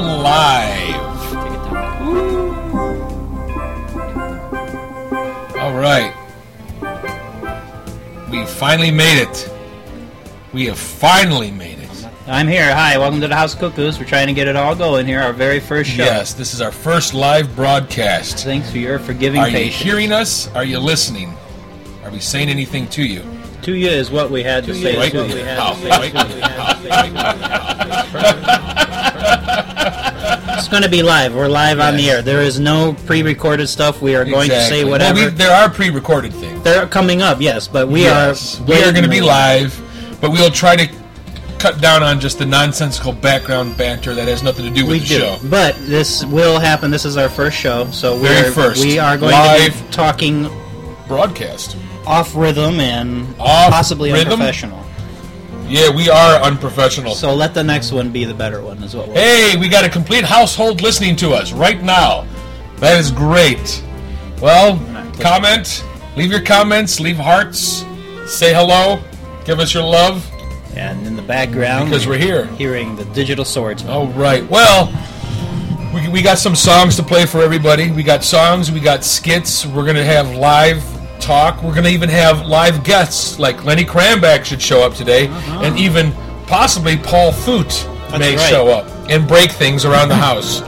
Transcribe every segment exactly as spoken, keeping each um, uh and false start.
live. All right. We finally made it. We have finally made it. I'm here. Hi, welcome to the House of Cuckoos. We're trying to get it all going here, our very first show. Yes, this is our first live broadcast. Thanks for your forgiving Are patience. you hearing us? Are you listening? Are we saying anything to you? To you is what we had to say. Right What we had now. to say. What we had to say. It's going to be live. We're live Yes. on the air. There is no pre-recorded stuff. We are going Exactly. to say whatever. Well, we, there are pre-recorded things. They're coming up, yes, but we yes. are... We are going to be live, but we'll try to cut down on just the nonsensical background banter that has nothing to do with we the do. show. But this will happen. This is our first show, so we're, Very first. we are going Live to be talking broadcast. off rhythm and Off possibly rhythm? unprofessional. Yeah, we are unprofessional. So let the next one be the better one, is what we're Hey, we got a complete household listening to us right now. That is great. Well, comment, leave your comments, leave hearts, say hello, give us your love. And in the background, Because we're here. hearing the Digital Swordsman. All right. Well, we, we got some songs to play for everybody. We got songs, we got skits. We're going to have live talk. We're going to even have live guests, like Lenny Krambeck should show up today, Uh-huh. and even possibly Paul Foot may right. show up and break things around the house.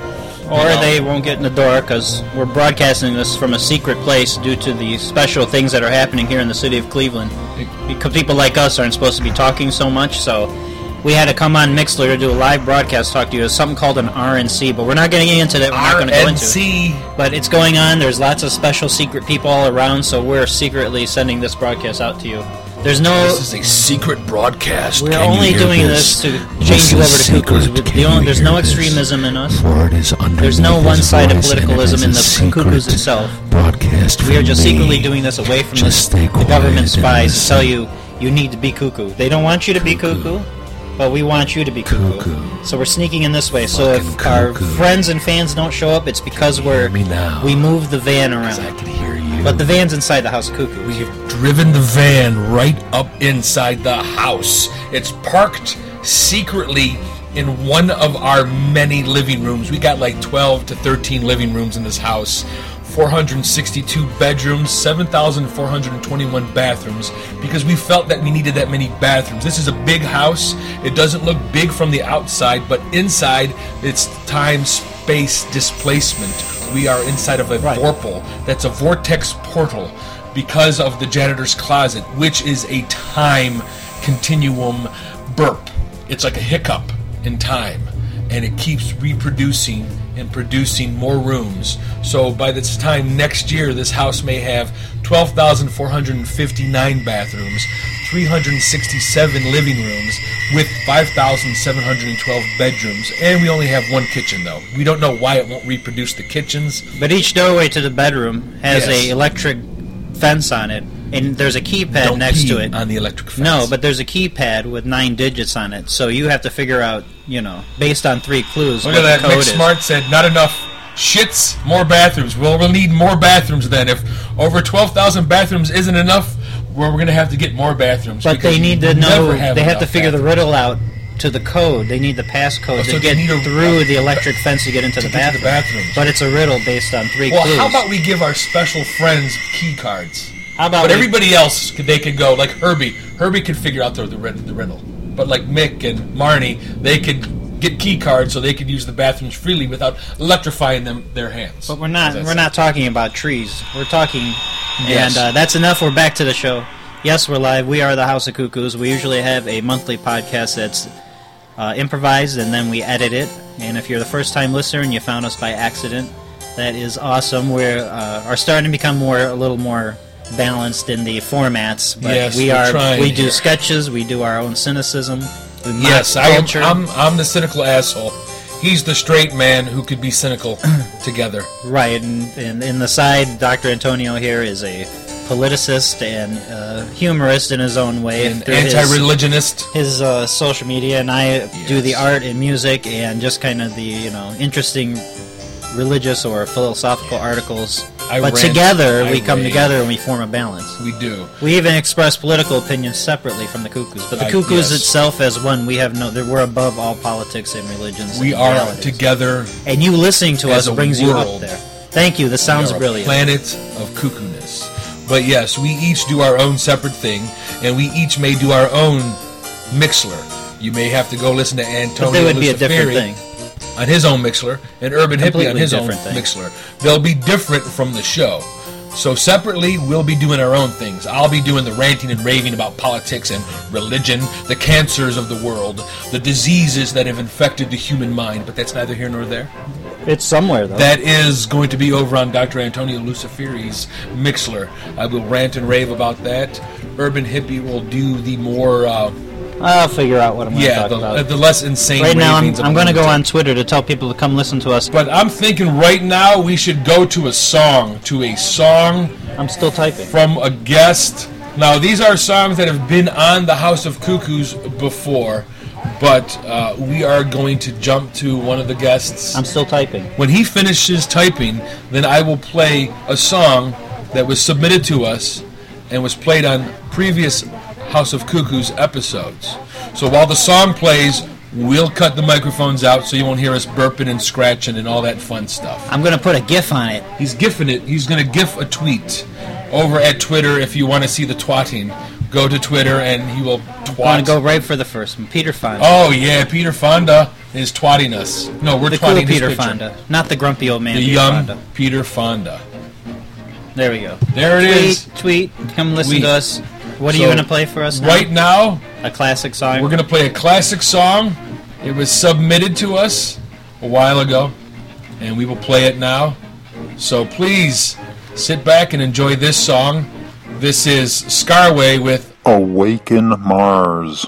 Or you know. they won't get in the door because we're broadcasting this from a secret place due to the special things that are happening here in the city of Cleveland. Because people like us aren't supposed to be talking so much, so we had to come on Mixler to do a live broadcast talk to you. It's something called an R N C, but we're not getting into that. We're not going to go into it. But it's going on. There's lots of special secret people all around, so we're secretly sending this broadcast out to you. There's no... This is a secret broadcast. We're Can you only hear doing this? this, to This change you is over to secret. cuckoos. With Can the only, you there's hear no this? extremism in us. For it is There's no underneath his one-sided voice, and it politicalism is in a the secret cuckoos itself. broadcast We are from just me. secretly doing this away from Just the, stay the government quiet and spies to listen. tell you you need to be cuckoo. They don't want you to be Cuckoo. cuckoo, but we want you to be cuckoo. Cuckoo. So we're sneaking in this way. So if Fucking our cuckoo. friends and fans don't show up, it's because we're me now. we move the van 'Cause I around. can hear you. But the van's inside the house of cuckoos. We have driven the van right up inside the house. It's parked secretly in one of our many living rooms. We got like twelve to thirteen living rooms in this house. four hundred sixty-two bedrooms, seven thousand four hundred twenty-one bathrooms, because we felt that we needed that many bathrooms. This is a big house. It doesn't look big from the outside, but inside it's time-space displacement. We are inside of a Right. vorpal. That's a vortex portal because of the janitor's closet, which is a time continuum burp. It's like a hiccup in time, and it keeps reproducing and producing more rooms. So by this time next year, this house may have twelve thousand four hundred fifty-nine bathrooms, three hundred sixty-seven living rooms, with five thousand seven hundred twelve bedrooms, and we only have one kitchen, though. We don't know why it won't reproduce the kitchens. But each doorway to the bedroom has Yes. a electric fence on it, and there's a keypad Don't next pee to it. on the electric fence. No, but there's a keypad with nine digits on it, so you have to figure out, you know, based on three clues, Look what at that. the code Nick is. Smart said, not enough shits, more bathrooms. Well, we'll need more bathrooms then. If over twelve thousand bathrooms isn't enough, well, we're going to have to get more bathrooms. But because they need to we know, never have they have to enough figure the bathrooms. riddle out to the code. They need the passcode Oh, so to they get need a- through the electric fence to get into to the, get to bathroom. the bathrooms. But it's a riddle based on three Well, clues. how about we give our special friends key cards? How about But we- everybody else, could they could go, like Herbie. Herbie could figure out the, the, rid- the riddle. But like Mick and Marnie, they could get key cards so they could use the bathrooms freely without electrifying them their hands. But we're not. As I We're said. not talking about trees. We're talking, Yes. and uh, that's enough. We're back to the show. Yes, we're live. We are the House of Cuckoos. We usually have a monthly podcast that's uh, improvised, and then we edit it. And if you're the first-time listener and you found us by accident, that is awesome. We uh, are starting to become more, a little more balanced in the formats. But Yes, we we're are. trying We do here. sketches. We do our own cynicism. We mock Yes, I am, culture. I'm, I'm the cynical asshole. He's the straight man who could be cynical together. Right, and, and in the side, Doctor Antonio here is a politicist and uh, humorist in his own way. An through his- anti-religionist. His uh, social media, and I do Yes. the art and music and just kind of the you know interesting religious or philosophical articles. I but rant, together I we come rave. together and we form a balance. We do. We even express political opinions separately from the Cuckoos, but the Uh, Cuckoos yes. itself as one, we have no. We're above all politics and religions. We and are realities. together. And you listening to as us a brings you up world. there. Thank you. This sounds We are brilliant. A planet of cuckoo-ness. But yes, we each do our own separate thing, and we each may do our own Mixler. You may have to go listen to Antonio But they would be a different Luciferi thing. on his own Mixler, and Urban Hippie on Completely his own different thing. Mixler. They'll be different from the show. So separately, we'll be doing our own things. I'll be doing the ranting and raving about politics and religion, the cancers of the world, the diseases that have infected the human mind, but that's neither here nor there. It's somewhere, though. That is going to be over on Doctor Antonio Luciferi's Mixler. I will rant and rave about that. Urban Hippie will do the more, uh, I'll figure out what I'm going to yeah, talk the, about. the less insane Right now, I'm, ravings of I'm going to go lunatic. on Twitter to tell people to come listen to us. But I'm thinking right now we should go to a song, to a song I'm still typing. from a guest. Now, these are songs that have been on the House of Cuckoos before, but uh, we are going to jump to one of the guests. I'm still typing. When he finishes typing, then I will play a song that was submitted to us and was played on previous House of Cuckoos episodes. So while the song plays, we'll cut the microphones out so you won't hear us burping and scratching and all that fun stuff. I'm going to put a GIF on it. He's gifting it. He's going to gif a tweet over at Twitter. If you want to see the twatting, go to Twitter and he will I'm going twat. to go right for the first one. Peter Fonda. Oh yeah, Peter Fonda is twatting us. No, we're the twatting cool his Peter picture. Fonda. Not the grumpy old man The Peter young Fonda. Peter Fonda. There we go. There it tweet, is. Tweet. Come listen Tweet. to us. What are So, you going to play for us now? Right now, A classic song? we're going to play a classic song. It was submitted to us a while ago, and we will play it now. So please sit back and enjoy this song. This is Scarway with Awaken Mars.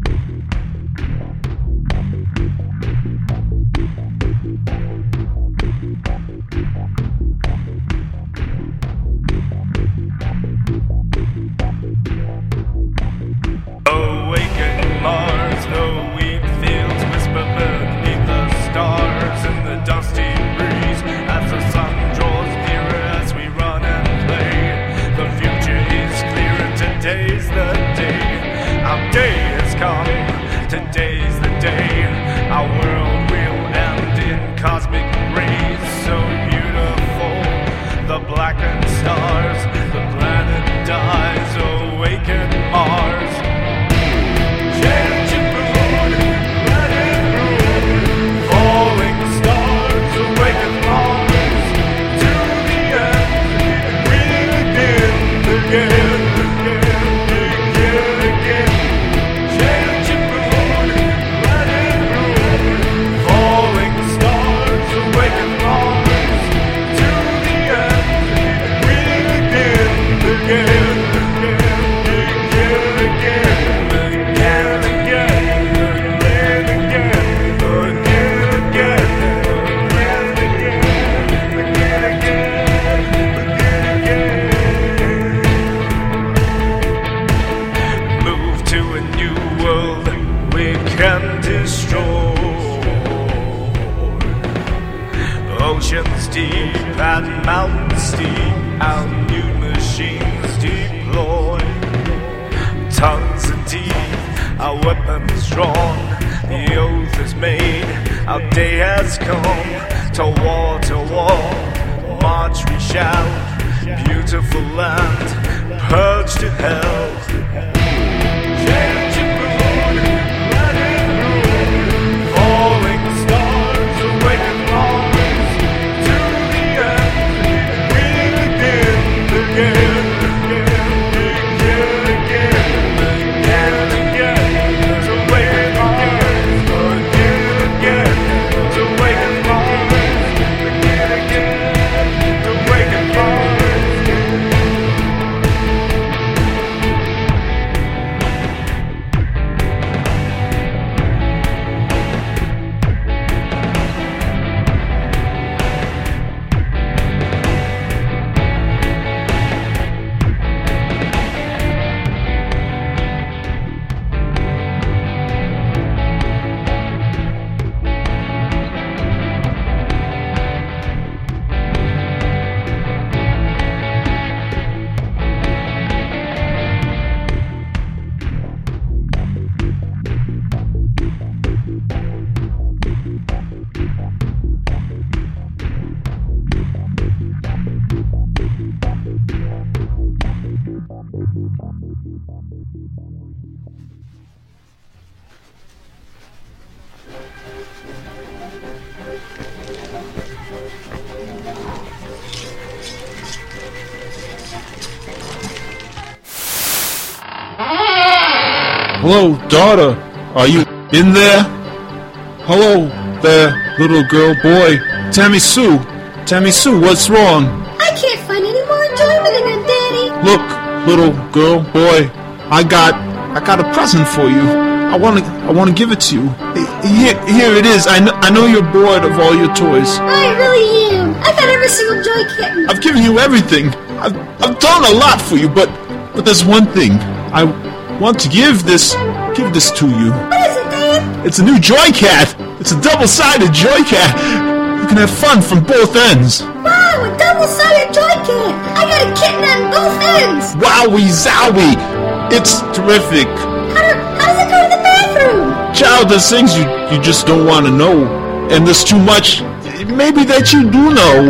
Awaken Mars, the wheat fields whisper beneath the stars in the dusty breeze as the sun draws nearer as we run and play. The future is clear and today's the day. Our day has come, today's the day. Our world will end in cosmic rays so beautiful. The blackened stars, the planet dies. Awaken Mars. Move to a new world we can destroy. Oceans deep and mountains steep, our new machines deploy. Tongues are deep, our weapons drawn. The oath is made, our day has come. To war, to war, march we shall. Beautiful land, purged to hell. Hello, daughter. Are you in there? Hello there, little girl, boy. Tammy Sue. Tammy Sue, what's wrong? I can't find any more enjoyment in it, Daddy. Look, little girl, boy. I got, I got a present for you. I want to, I want to give it to you. Here, here it is. I know, I know you're bored of all your toys. I really am. I got every single Joy Kitten. I've given you everything. I've, I've done a lot for you, but, but there's one thing. I want to give this, give this to you. What is it, Dad? It's a new Joy Cat. It's a double-sided Joy Cat. You can have fun from both ends. Wow, a double-sided Joy Cat. I got a kitten on both ends. Wowie zowie. It's terrific. How, do, how does it go to the bathroom? Child, there's things you, you just don't want to know. And there's too much, maybe, that you do know.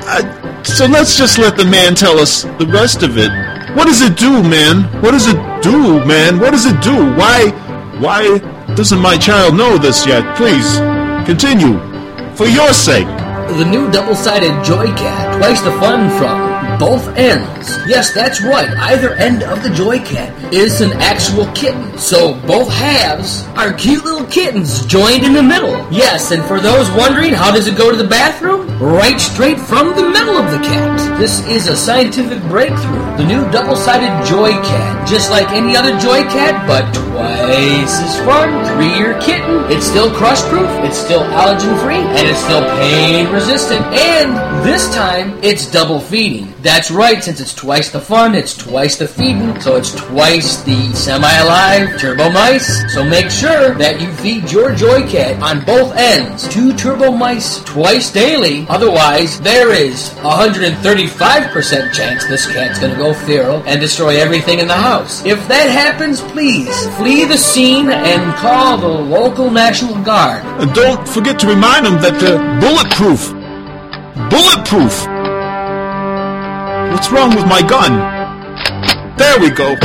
Uh, so let's just let the man tell us the rest of it. What does it do, man? What does it do, man? What does it do? Why, why doesn't my child know this yet? Please, continue. For your sake. The new double-sided Joy Cat. Twice the fun from both ends. Yes, that's right. Either end of the Joy Cat is an actual kitten. So both halves are cute little kittens joined in the middle. Yes, and for those wondering, how does it go to the bathroom? Right straight from the middle of the cat. This is a scientific breakthrough. The new double-sided Joy Cat. Just like any other Joy Cat, but twice as fun. Three-year kitten. It's still crush-proof. It's still allergen-free. And it's still pain-resistant. And this time, it's double feeding. That's right, since it's twice the fun, it's twice the feeding, so it's twice the semi-alive turbo mice. So make sure that you feed your Joy Cat on both ends. Two turbo mice twice daily. Otherwise, there is a one hundred thirty-five percent chance this cat's gonna go feral and destroy everything in the house. If that happens, please flee the scene and call the local National Guard. And don't forget to remind them that they're bulletproof. Bulletproof! What's wrong with my gun? There we go.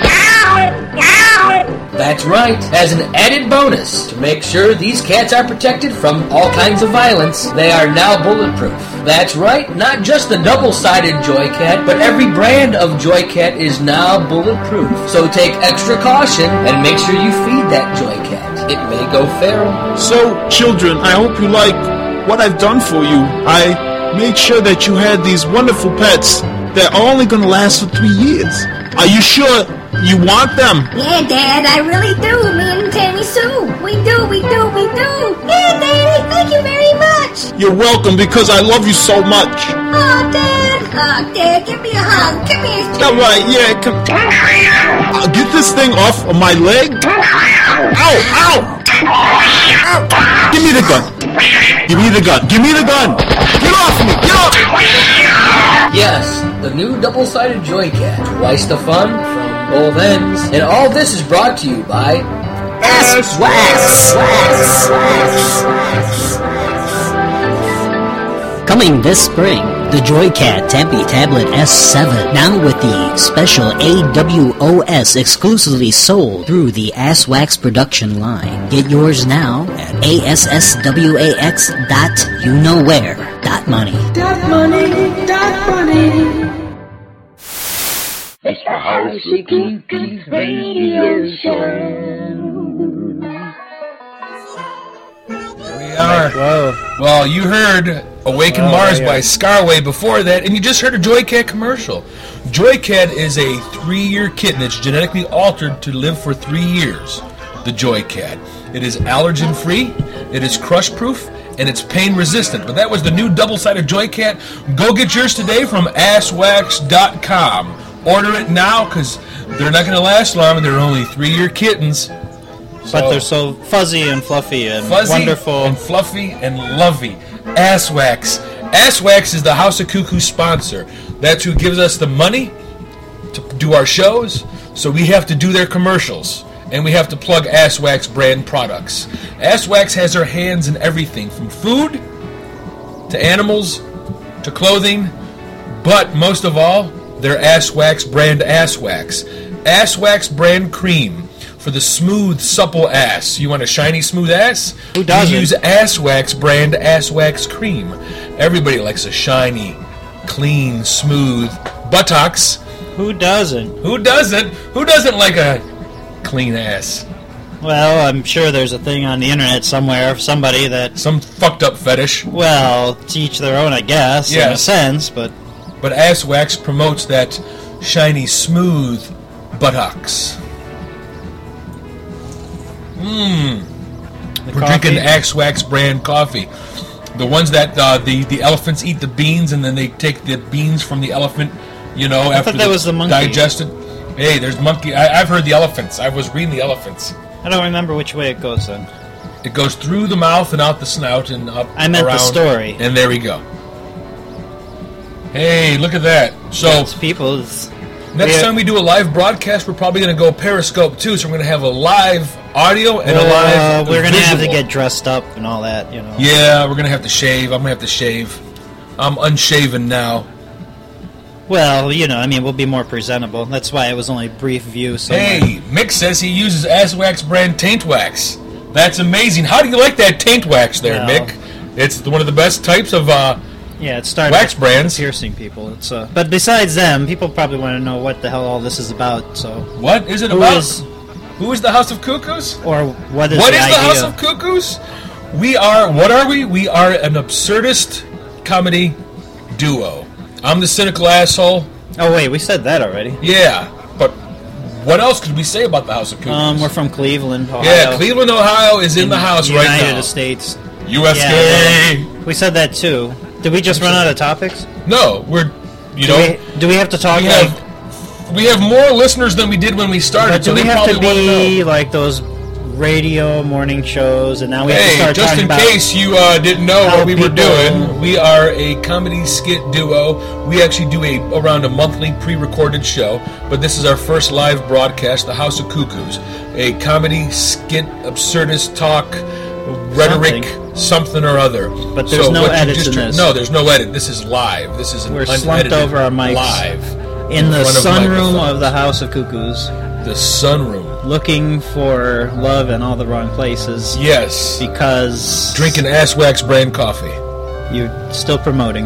That's right. As an added bonus, to make sure these cats are protected from all kinds of violence, they are now bulletproof. That's right. Not just the double-sided Joy Cat, but every brand of Joy Cat is now bulletproof. So take extra caution and make sure you feed that Joy Cat. It may go feral. So, children, I hope you like what I've done for you. I made sure that you had these wonderful pets. They're only going to last for three years. Are you sure you want them? Yeah, Dad, I really do. Me and Tammy Sue. We do, we do, we do. Yeah, Daddy, thank you very much. You're welcome, because I love you so much. Oh, Dad. Oh, Dad, give me a hug. Give me a... All right, yeah, come... I'll get this thing off of my leg. Ow, ow. Ow. Give me the gun. Give me the gun. Give me the gun. Get off me. Get off me. Yes, the new double-sided Joy Cat. Twice the fun from both ends. And all this is brought to you by S Wax. Coming this spring, the Joycat Tempe Tablet S seven, now with the special A W O S exclusively sold through the AssWax production line. Get yours now at A S S W A X dot you know where dot money. Dot money, dot money. It's the House of Cuckoo's radio show. We are. Whoa. Well, you heard Awaken Oh, Mars yeah. by Scarway before that, and you just heard a Joycat commercial. Joycat is a three-year kitten that's genetically altered to live for three years. The Joycat. It is allergen-free, it is crush-proof, and it's pain-resistant. But that was the new double-sided Joycat. Go get yours today from ass wax dot com. Order it now, because they're not going to last long. They're only three-year kittens. But they're so fuzzy and fluffy and fuzzy wonderful. and fluffy and lovey. AssWax. AssWax is the House of Cuckoo sponsor. That's who gives us the money to do our shows, so we have to do their commercials. And we have to plug AssWax brand products. AssWax has their hands in everything, from food to animals to clothing, but most of all, their AssWax brand AssWax. AssWax brand cream for the smooth, supple ass. You want a shiny, smooth ass? Who doesn't? You use AssWax brand AssWax cream. Everybody likes a shiny, clean, smooth buttocks. Who doesn't? Who doesn't? Who doesn't like a clean ass. Well, I'm sure there's a thing on the internet somewhere of somebody that... Some fucked up fetish. Well, to each their own, I guess, in a Yes. sense, but... But Ass Wax promotes that shiny, smooth buttocks. Mmm. We're coffee? drinking Axe Wax brand coffee. The ones that uh, the, the elephants eat the beans, and then they take the beans from the elephant, you know, I after thought that the was the monkey. digested. Hey, there's monkey. I, I've heard the elephants. I was reading the elephants. I don't remember which way it goes then. It goes through the mouth and out the snout and up I meant the around, story. And there we go. Hey, look at that. So, Yes, people... it's- next we- time we do a live broadcast, we're probably going to go Periscope too. So we're going to have a live audio and a Uh, live we're going to have to visual. get dressed up and all that, you know. Yeah, we're going to have to shave. I'm going to have to shave. I'm unshaven now. Well, you know, I mean, we'll be more presentable. That's why it was only a brief view. Somewhere. Hey, Mick says he uses Ass Wax brand taint wax. That's amazing. How do you like that taint wax there, Well- Mick? It's one of the best types of uh, Yeah, it started wax with brands. piercing people. It's uh, but besides them, people probably want to know what the hell all this is about. So What is it Who about? is- Who is the House of Cuckoos? or what is What the is idea? the House of Cuckoos? We are, what are we? We are an absurdist comedy duo. I'm the cynical asshole. Oh wait, we said that already. Yeah, but what else could we say about the House of Cuckoos? Um, we're from Cleveland, Ohio. yeah, Cleveland, Ohio is in, the house United right now. United States. U S Yeah, A. well, we said that too. Did we just run out of topics? No, we're, you do know, we, do we have to talk we like? have, we have more listeners than we did when we started, But so do we they have to probably want to be know. like those radio morning shows, and now we have to Hey, start just talking in about case you uh, didn't know how what we were people- doing, we are a comedy skit duo. We actually do a around a monthly pre-recorded show, but this is our first live broadcast, The House of Cuckoos, a comedy skit, absurdist talk, rhetoric, something, something or other. But there's So no what you edits just in heard- this. No, there's no edit. This is live. This is an We're slumped unedited over our mics live in the front of sunroom microphones. of the House of Cuckoos, The sunroom. looking for love in all the wrong places. Yes. Because Drinking Ass Wax brand coffee. you're still promoting.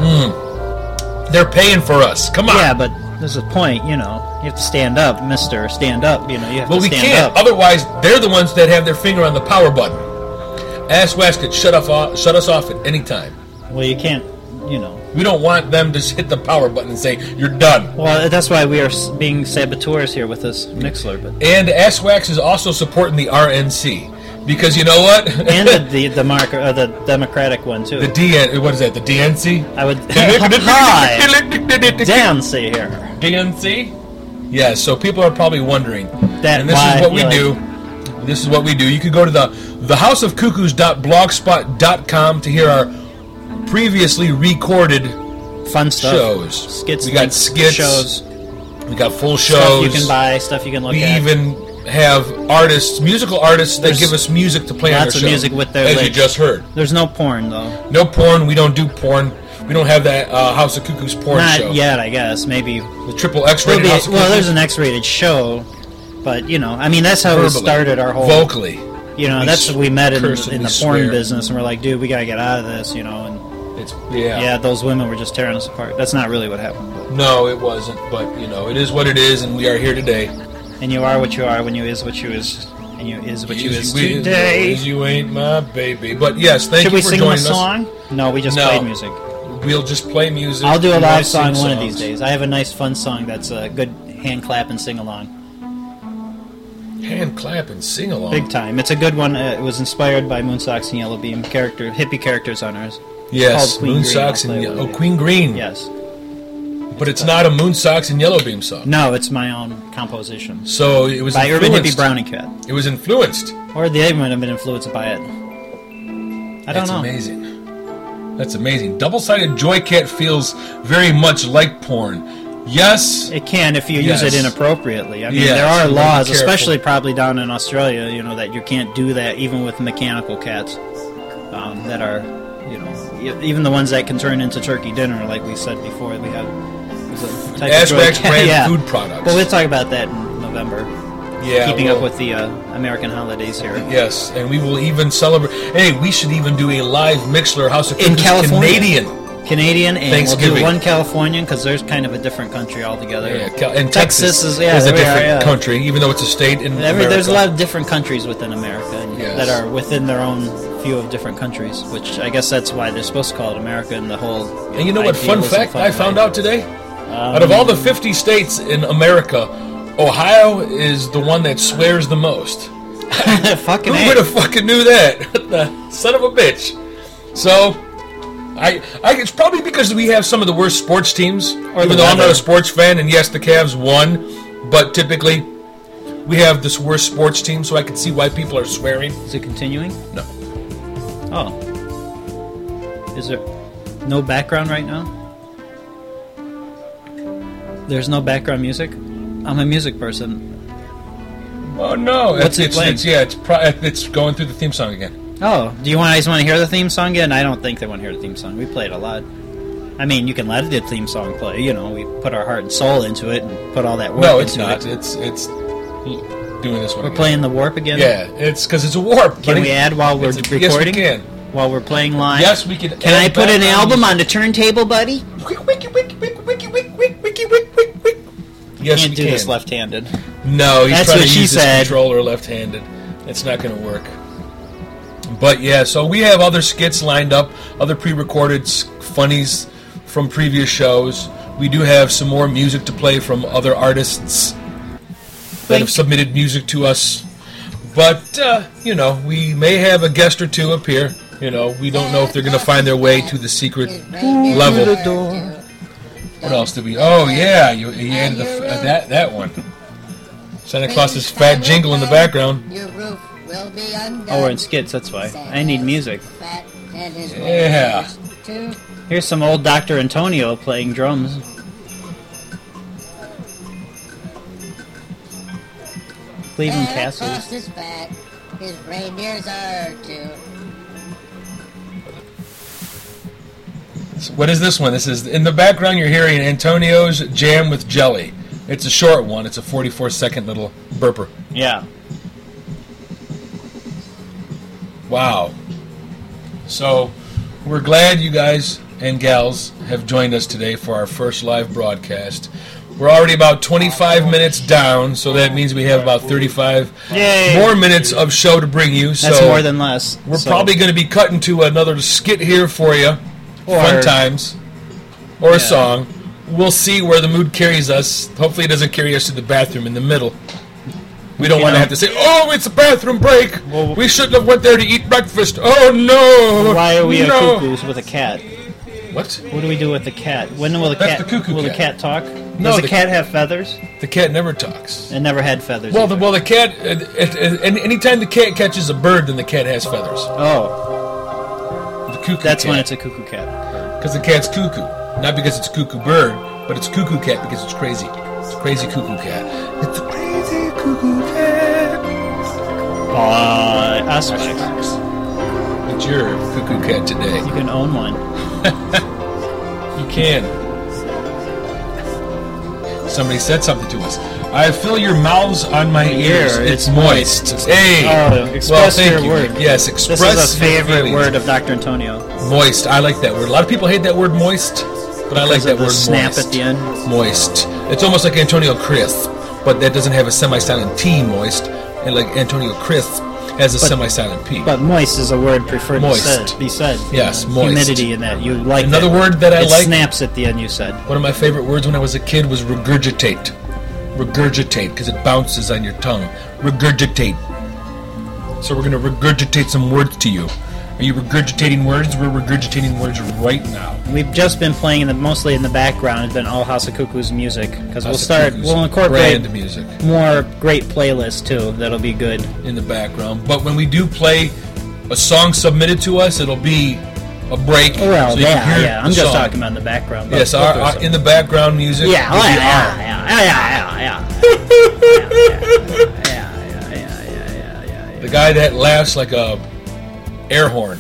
Mm. They're paying for us. Come on. Yeah, but there's a point, you know. You have to stand up, Mister Stand up. You know, you have Well, to we stand can't. up. Otherwise, they're the ones that have their finger on the power button. Ass Wax could shut off, off, shut us off at any time. Well, you can't, you know. We don't want them to just hit the power button and say, you're done. Well, that's why we are s- being saboteurs here with this Mixler. But And Ass Wax is also supporting the R N C. Because you know what? and the the, the, mark, uh, the Democratic one, too. The D N, what is that, the D N C? I would... Hi! Dan, see here. D N C? Yeah, so people are probably wondering. That and this why is what we you do. This is what we do. You could go to the the house of cuckoos dot blogspot dot com to hear our previously recorded Fun stuff. shows. Skits, We got links, skits. shows. We got full shows. Stuff you can buy, stuff you can look we at. even have artists, musical artists that There's give us music to play on our lots of show. music with their as you lyrics. just heard. There's no porn, though. No porn. We don't do porn. We don't have that uh, House of Cuckoos porn Not show. yet, I guess. Maybe. The triple There'll X-rated be- House of well, Cuckoos. there's an X-rated show, but, you know, I mean, that's how we Verbally. started our whole... Vocally. You know, We that's what we met in, curse and in we the porn swear. business, and we're like, dude, we gotta get out of this, you know, and... It's, yeah. Yeah, those women were just tearing us apart. That's not really what happened. But. No, it wasn't. But, you know, it is what it is, and we are here today. And you are what you are when you is what you is, and you is what you is you today. is, you ain't my baby. But, yes, thank Should you we for sing a joining song? us. No, we just No. played music. We'll just play music. I'll do a We live might sing song one of these songs. days. I have a nice fun song that's a good hand clap and sing along. Hand clap and sing along. Big time. It's a good one. Uh, it was inspired by Moonsocks and Yellow Beam character, hippie characters on ours. Yes, Called Queen Moon Green. Socks I'll and play Ye- it oh, with you. Queen Green. Yes. But it's not a Moon Socks and Yellow Beam song. No, it's my own composition. So it was by Urban Hippie influenced. Brownie Cat. It was influenced. Or they might have been influenced by it. I don't That's know. amazing. That's amazing. Double-sided Joy-Cat feels very much like porn. Yes. It can if you Yes. use it inappropriately. I mean, Yes, there are you wanna be laws, careful. especially probably down in Australia, you know, that you can't do that even with mechanical cats um, that are, you know, e- even the ones that can turn into turkey dinner, like we said before. We have there's a type of Ashwax joy- brand yeah. food products. But we'll talk about that in November. Yeah, keeping well- up with the uh, American holidays here. Yes, and we will even celebrate. Hey, we should even do a live Mixler House of In Cuckoos California. Canadian. Canadian, and we'll do Thanksgiving. one Californian because there's kind of a different country altogether. Yeah, Cal- and Texas, Texas, is yeah, is a there we are, different yeah. country, even though it's a state in Every, America. there's a lot of different countries within America and Yes. that are within their own few of different countries, which I guess that's why they're supposed to call it America and the whole. And you know what fun idealism fact fun I found way. out today? Um, Out of all the fifty states in America, Ohio is the one that swears the most. fucking Who A. would have fucking knew that? The son of a bitch. So, I, I it's probably because we have some of the worst sports teams. Or even the though I'm not weather. a sports fan, and yes, the Cavs won, but typically we have this worst sports team, so I can see why people are swearing. Is it continuing? No. Oh. Is there no background right now? There's no background music? I'm a music person. Oh no! What's it's, it it's, playing? it's yeah, it's pro- it's going through the theme song again. Oh, do you want? guys want to hear the theme song again? I don't think they want to hear the theme song. We play it a lot. I mean, you can let the theme song play. You know, we put our heart and soul into it and put all that work No, it's into not. it. It's it's doing this one. We're again. playing the warp again. Yeah, it's because it's a warp. Can buddy. we add while we're It's a- recording? Yes, we can. While we're playing live. Yes, we can. Can I add put an background album music. on the turntable, buddy? Yes, Can't we do can. this left-handed. No, he's That's trying what to she use his said. controller left-handed. It's not going to work. But yeah, so we have other skits lined up, other pre-recorded s- funnies from previous shows. We do have some more music to play from other artists that have submitted music to us. But, uh, you know, we may have a guest or two up here. You know, we don't know if they're going to find their way to the secret level. What else did we... Oh, yeah, you, you added the, f- uh, that, that one. Santa Claus's fat jingle in the background. Oh, we're in skits, that's why. I need music. Yeah. Here's some old Doctor Antonio playing drums. Cleveland Castles. Is fat. His reindeers are too. So what is this one? This is in the background. You're hearing Antonio's Jam with Jelly. It's a short one. It's a forty-four second little burper. Yeah. Wow. So we're glad you guys and gals have joined us today for our first live broadcast. We're already about twenty-five minutes down, so that means we have about thirty-five Yay. more minutes of show to bring you. That's so more than less. We're So- probably going to be cutting to another skit here for you. Or- Fun times. Or a Yeah. song. We'll see where the mood carries us. Hopefully it doesn't carry us to the bathroom in the middle. We don't You want to know- have to say, oh, it's a bathroom break. We shouldn't have went there to eat breakfast. Oh, no. Why are we no. a cuckoos with a cat? What? What do we do with the cat? When will the That's cat? the cuckoo will the cat. cat talk? No, Does the, the- cat have feathers? The cat never talks. It never had feathers. Well, the, either. well, the cat, uh, uh, uh, any anytime the cat catches a bird, then the cat has feathers. Oh. The cuckoo That's cat. when it's a cuckoo cat. Because the cat's cuckoo. Not because it's a cuckoo bird, but it's cuckoo cat because it's crazy. It's a crazy cuckoo cat. It's a crazy cuckoo cat. By Aspects. It's your cuckoo cat today. You can own one. You can. Somebody said something to us. I feel your mouths on my ears. Ear, It's it's moist. moist. Hey. Oh, well, express thank your you. word. Yes, express This is a your favorite feelings. word of Doctor Antonio. Moist. I like that word. A lot of people hate that word moist, but I like Because that of the word snap moist. at the end. Moist. It's almost like Antonio Crisp, but that doesn't have a semi-silent T, moist. And like Antonio Crisp has a But- semi-silent P. But moist is a word preferred Moist. to said, be said. Yes, You know, moist. Humidity in that. You like Another that. word that I it like- snaps at the end, you said. One of my favorite words when I was a kid was regurgitate. Regurgitate, because it bounces on your tongue. Regurgitate. So we're going to regurgitate some words to you. Are you regurgitating words? We're regurgitating words right now. We've just been playing in the, mostly in the background. It's been all House of Cuckoo's music because we'll House of start. Cuckoo's We'll incorporate brand music more great playlists too. That'll be good in the background. But when we do play a song submitted to us, it'll be a break. Well, so you can yeah, hear yeah. I'm the just song. talking about in the background. but Yes, we'll our, do our, some. in the background music. Yeah, will be yeah, our- yeah, yeah, yeah, yeah, yeah. The guy that laughs like a air horn.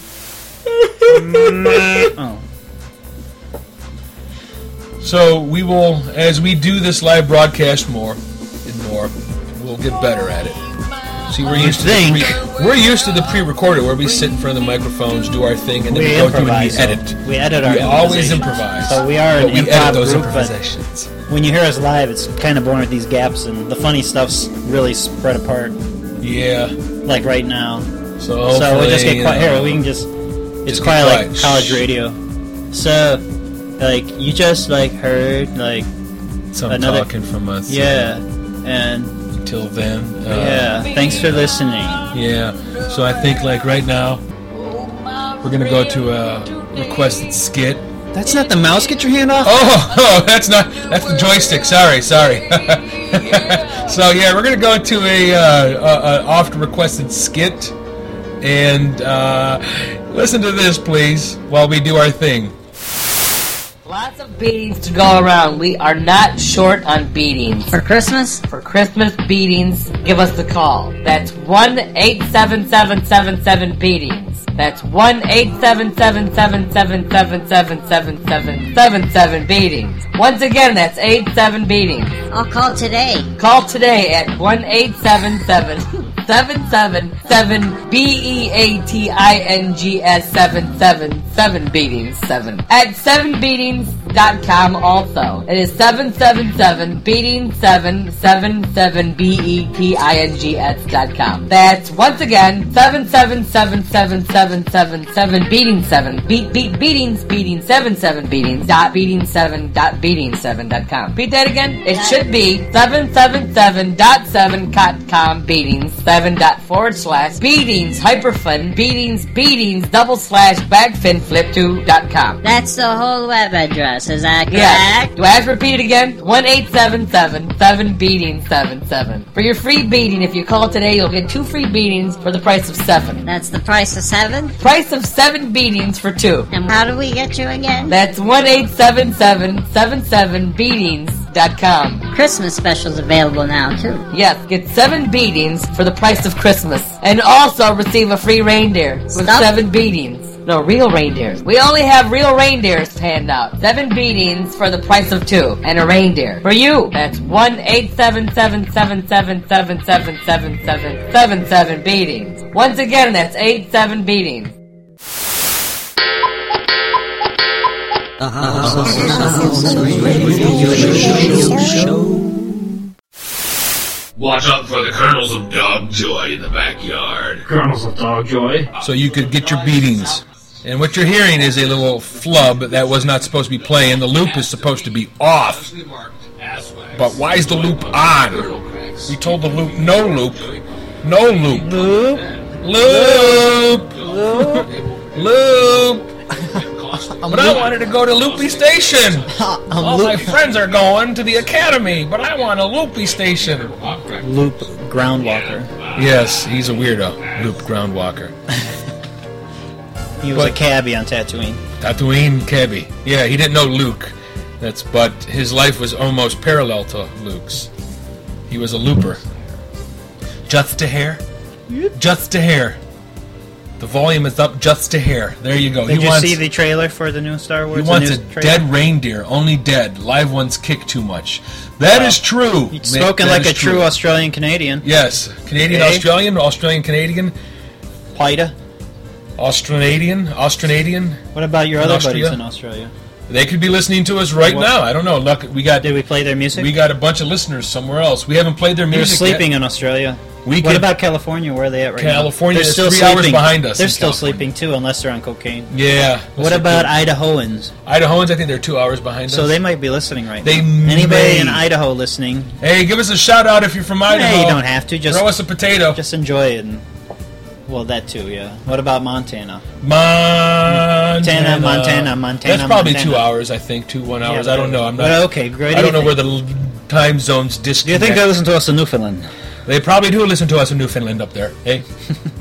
Oh. So we will, as we do this live broadcast more and more, we'll get better at it. See, we're You used to think. the pre- we're used to the pre-recorded where we sit in front of the microphones, do our thing, and then We we, go through and we improvise, so edit. we edit our We always improvisations. improvise. So we are but an we improv edit those group, but improvisations. when you hear us live, it's kind of boring with these gaps, and the funny stuff's really spread apart. Yeah. Like right now. So so we just get hopefully, quiet. uh, Here, we can just. It's just quiet be like quiet. college Shh. radio. So, like you just like heard like Some another talking from us. Yeah, and until then. Uh, yeah. Thanks for listening. Yeah. So I think like right now we're gonna go to a requested skit. That's not the mouse. Get your hand off. Oh, oh that's not. That's the joystick. Sorry, sorry. So yeah, we're gonna go to a, uh, a, a oft requested skit, and uh, listen to this, please, while we do our thing. Lots of beatings to go around. We are not short on beatings. For Christmas? For Christmas beatings, give us the call. That's one eight seven seven seven seven beatings. That's one eight seven seven seven seven seven seven seven seven seven seven beatings. Once again, that's eight seven beatings. I'll call today. Call today at one eight seven seven seven seven seven B E A T I N G S seven seven seven beatings seven at seven beatings dot com. Also, it is seven seven seven beatings seven seven seven B E T I N G S dot com. That's once again seven seven seven seven seven seven seven beating seven beat beat beatings beating seven seven beatings dot beating seven dot beating seven dot com. Repeat that again. It should be seven seven seven dot seven dot com beatings seven dot forward slash beatings hyperfin beatings beatings double slash bagfin flip two dot com. That's the whole web address, is that correct? Yes. Do I have to repeat it again? one eight seven seven seven beating seven seven. For your free beating, if you call today, you'll get two free beatings for the price of seven. That's the price of seven? Price of seven beatings for two. And how do we get you again? That's one eight seven seven seven seven beatings dot com. Christmas specials available now, too. Yes, get seven beatings for the price of Christmas. And also receive a free reindeer with Stop. seven beatings. No, real reindeers. We only have real reindeers to hand out. Seven beatings for the price of two. And a reindeer. For you, that's one eight seven seven seven seven seven seven seven seven seven seven beatings. Once again, that's eight seven beatings. Watch out for the kernels of dog joy in the backyard. Kernels of dog joy. So you could get your beatings. And what you're hearing is a little flub that was not supposed to be playing. The loop is supposed to be off. But why is the loop on? We told the loop no loop. No loop. Loop. Loop. Loop. Loop. But I wanted to go to Loopy Station. All my friends are going to the academy, but I want a Loopy Station. Loop Groundwalker. Yes, he's a weirdo. Loop Groundwalker. He was But- a cabbie on Tatooine. Tatooine cabbie. Yeah, he didn't know Luke. That's but his life was almost parallel to Luke's. He was a looper. Just a hair. Just a hair. The volume is up just a hair. There you go. Did he you wants, see the trailer for the new Star Wars? He the wants new a trailer? dead reindeer. Only dead. Live ones kick too much. That Wow. is true. You've spoken That like is a true Australian Canadian. Yes. Canadian, Eh? Australian, Australian, Canadian. Pida. Australian, Australian. What about your In other Austria? buddies in Australia? They could be listening to us right What? now. I don't know. Look, we got. Did we play their music? We got a bunch of listeners somewhere else. We haven't played their They're music sleeping yet. in Australia. We what could- about California? Where are they at right now? California They're is still three hours sleeping. behind us They're in still California. sleeping too, unless they're on cocaine. Yeah. What about Idahoans? Idahoans? I think they're two hours behind us. So they might be listening right They now. Anybody may. in Idaho listening? Hey, give us a shout out if you're from Idaho. Hey, you don't have to. Just throw us a potato. Just enjoy it. And, well, that too. Yeah. What about Montana? Montana, Montana, Montana. That's probably Montana. two hours. I think two one hours. Yeah, I don't know. I'm not. but okay, great. I don't know where the l- time zones disconnect. Do you think they listen to us in Newfoundland? They probably do listen to us in Newfoundland up there. Hey.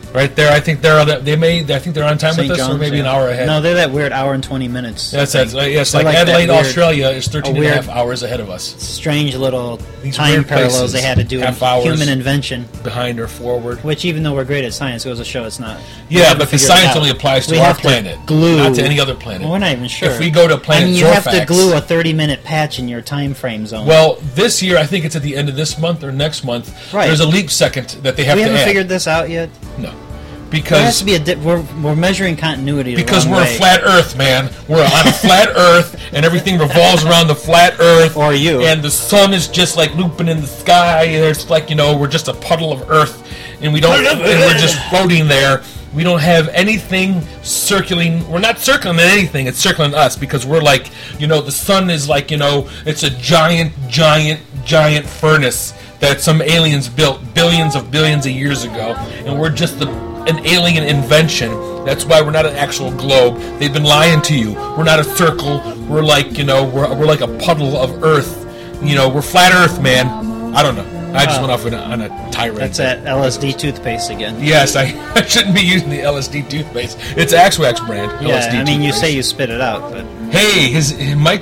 Right there, I think they're they may I think they're on time Saint with us, John's, or maybe yeah. an hour ahead. No, they're that weird hour and twenty minutes. That's that's thing. yes, They're like, that Adelaide, weird- Australia is thirteen a and a weird- half hours ahead of us. Strange little These time weird parallels places, they had to do. half in hours human invention. behind or forward. Which, even though we're great at science, goes to show it's not. we Yeah, haven't but the figured it science out. only applies to We our have to planet, glue, not to any other planet. Well, we're not even sure. If we go to planet I mean, you Zorfax, have to glue a thirty-minute patch in your time frame zone. well, this year I think it's at the end of this month or next month. Right. There's a leap second that they have we to haven't add. figured this out yet. No, There has because to be a di- we're we're measuring continuity the because wrong we're way. a flat Earth, man. We're on a flat Earth, and everything revolves around the flat Earth. Or you. And the sun is just like looping in the sky. And it's like, you know, we're just a puddle of Earth, and we don't. and we're just floating there. We don't have anything circling. We're not circling anything. It's circling us because we're like, you know, the sun is like, you know, it's a giant, giant, giant furnace that some aliens built billions of billions of years ago, and we're just the an alien invention. That's why we're not an actual globe. They've been lying to you. We're not a circle. We're like, you know, we're, we're like a puddle of Earth. You know, we're flat Earth, man. I don't know. I just Oh. went off on a, on a tirade. That's that L S D toothpaste again. Yes, I, I shouldn't be using the L S D toothpaste. It's Axwax brand. Yeah, L S D I mean, you toothpaste. say you spit it out, but Hey, his my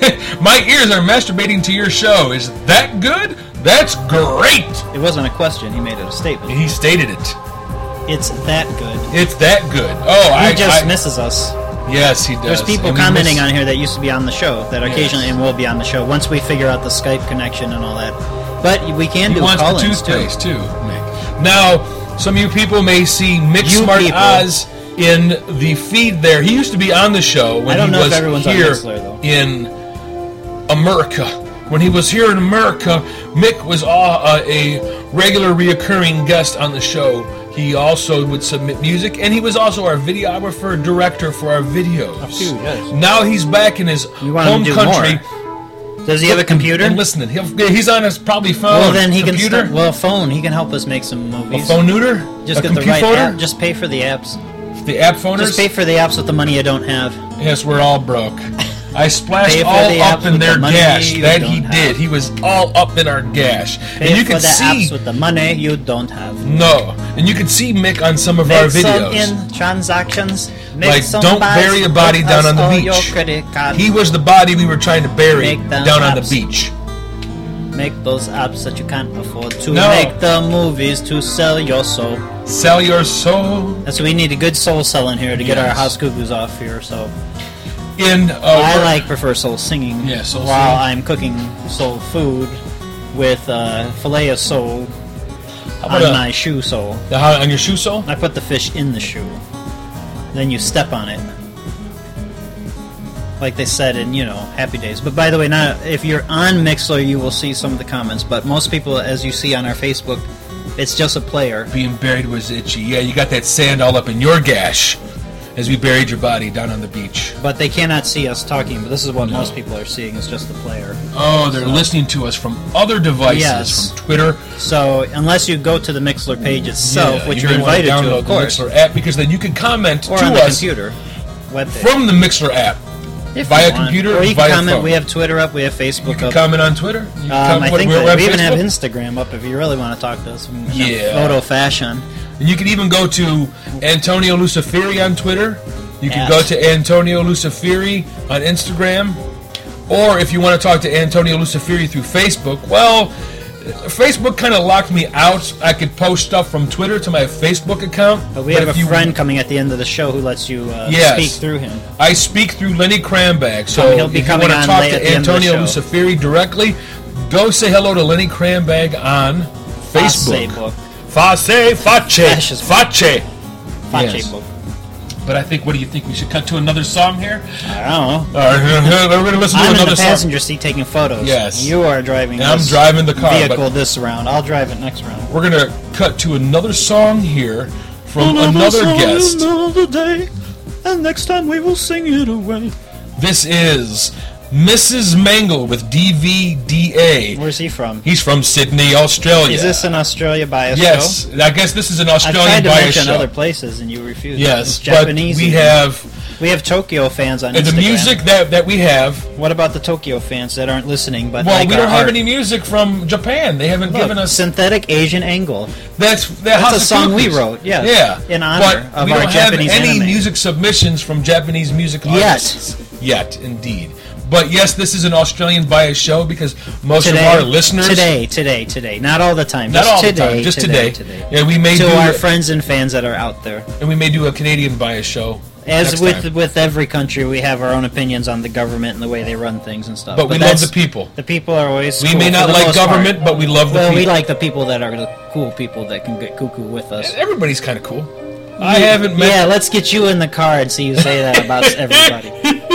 my ears are masturbating to your show. Is that good? That's great. it wasn't a question. He made it a statement. He stated it. It's that good. It's that good. Oh, He I just I, misses us. Yes, he does. There's people And we commenting miss- on here that used to be on the show, that occasionally Yes. and will be on the show once we figure out the Skype connection and all that. But we can He do wants the call-ins too. toothpaste too, Mick. Now, some of you people may see Mick You Smart people. Oz in the feed there. He used to be on the show when I don't he know if was everyone's on here Mixler, though. in America. When he was here in America, Mick was uh, a regular reoccurring guest on the show. He also would submit music, and he was also our videographer, director for our videos. A few, yes. Now he's back in his You want him home to do country. Does he have a computer? And listening. He'll, he's on his probably phone. Well, then he computer. can start. Well, phone. He can help us make some A movies. phone neuter? Just a get the compute right phoner? app. Just pay for the apps. The app phoners? Just pay for the apps with the money you don't have. Yes, we're all broke. I splashed Pay for all the up apps in with their the money gash. you That don't he have. did. He was all up in our gash. Pay and you for can the see apps with the money you don't have. no, and you can see Mick on some of our Make some videos. in transactions. Make Like, some don't buys, bury a body put down us on the all beach. Your credit card. He was the body we were trying to bury Make them down on the apps. beach. Make those apps that you can't afford to No. make the movies to sell your soul. Sell your soul. That's what we need, a good soul selling here to get our Yes. house cuckoos off here. So In uh, I we're- like prefer soul singing. Yeah, soul while singing. I'm cooking soul food with uh, fillet of soul How on about a- my shoe sole. the how on your shoe sole? I put the fish in the shoe. Then you step on it. Like they said in, you know, Happy Days. But by the way, now if you're on Mixler, you will see some of the comments. But most people, as you see on our Facebook, it's just a player. Being buried was itchy. Yeah, you got that sand all up in your gash as we buried your body down on the beach. But they cannot see us talking. But this is what most people are seeing, is just the player. Oh, they're So- listening to us from other devices, Yes. from Twitter. So unless you go to the Mixler page itself, Yeah, which you you're may wanna invited to, download of course, the Mixler app, because then you can comment or to on the us computer web page. from the Mixler app. If via you want. computer or you via can comment. phone. We have Twitter up. We have Facebook You can up. comment on Twitter. You can Um, comment- I what- think we're that on we even have Facebook. Instagram up if you really want to talk to us in Yeah. a photo fashion. And you can even go to Antonio Luciferi on Twitter. You can Yes. go to Antonio Luciferi on Instagram. Or if you want to talk to Antonio Luciferi through Facebook, well, Facebook kind of locked me out. I could post stuff from Twitter to my Facebook account. But we have if a you- friend coming at the end of the show who lets you uh, Yes. speak through him. I speak through Lenny Cranbag. So Um, he'll be if you coming want to on talk late at to the end of the Antonio show. Luciferi directly, go say hello to Lenny Cranbag on Facebook. Facebook. Face, face, Fascist. face. Face Yes. book. But I think, what do you think? We should cut to another song here? I don't know. All right, we're going to listen to I'm in another the song. passenger seat taking photos. Yes. You are driving And I'm this driving the car, vehicle but- this round. I'll drive it next round. We're going to cut to another song here from another guest. Another day, and next time we will sing it away. This is Missus Mangle with D V D A. Where's he from? He's from Sydney, Australia. Is this an Australia bias yes, show? I guess this is an I Australian tried to bias mention show. other places and you refused. Yes, It's Japanese. but we even. have We have Tokyo fans on and Instagram. the music that that we have. What about the Tokyo fans that aren't listening? But Well, like we don't our have art? any music from Japan. They haven't Look, given us Synthetic Asian Angle. That's that That's House a of song we Cuckoos. wrote, yes, Yeah, in honor but of we our don't Japanese have any anime. music submissions from Japanese music Yet. artists yet. Indeed, but yes, this is an Australian biased show because most Today, of our listeners today, today, today, not all the time, Not just all the today, time, just today, today. Yeah, we may to do our a- friends and fans that are out there. and we may do a Canadian bias show. As next with time. with every country, we have our own opinions on the government and the way they run things and stuff. But we love that's- the people. The people are always. We cool may for not the like most government, part. but we love the well, we people. like the people that are the cool people that can get cuckoo with us. Everybody's kind of cool. I haven't met. Yeah, let's get you in the car and see you say that about everybody.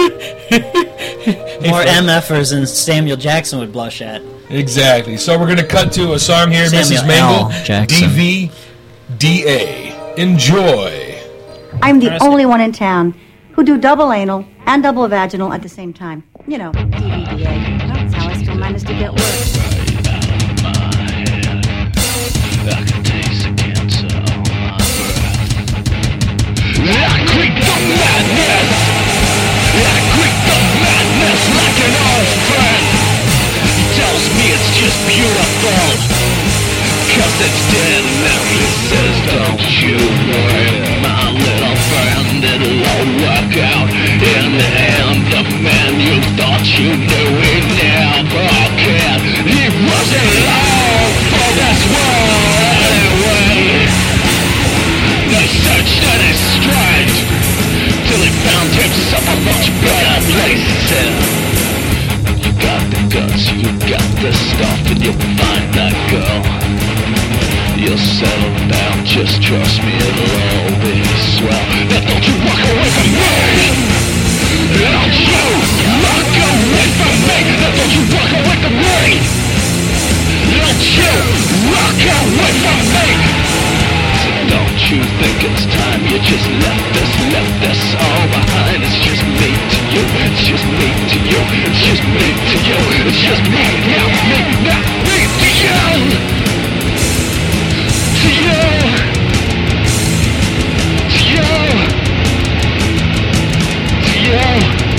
More Fred. M Fers than Samuel Jackson would blush at. Exactly. So we're going to cut to a song here, Samuel Missus Mangle, L. Jackson. D V D A. Enjoy. I'm the only one in town who do double anal and double vaginal at the same time. You know, D V D A. That's how I still manage to get work. I can taste the cancer on my breath. I creep the madness. I creep the madness like an old friend. He tells me it's just beautiful, cause it's dead. Now he says, don't you worry, my little friend, it'll all work out. In the end, the man you thought you knew, he never cared. He wasn't long for this world anyway. They searched and they strived till he found himself a much better place. He said, you got the guts, you got the stuff, and you'll find that girl. You'll settle down, just trust me, it'll all be swell. Now don't you walk away from me! Don't you walk away from me! Now don't you walk away from me! Don't you walk away from me! So don't you think it's time you just left this, left this all behind? It's just me to you, it's just me to you, it's just me to you, it's just me, now, me, now, me to you! To you, to you, to you.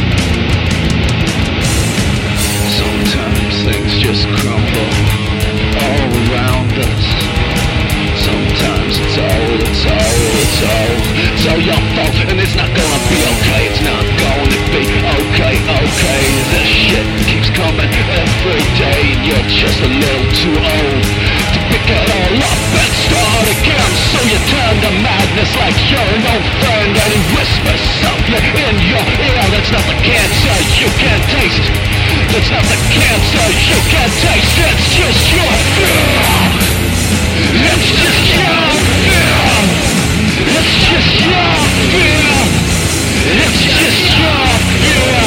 Sometimes things just crumble all around us. Sometimes it's all, it's all, it's all, it's all your fault, and it's not gonna be okay. It's not going to be okay, okay. This shit keeps coming every day, and you're just a little too old to pick it all up and start again. So you turn to madness like you're an old friend, and he whispers something in your ear. That's not the cancer you can't taste. That's not the cancer you can't taste. It's just your fear. It's just your fear. It's just your fear. It's just your fear.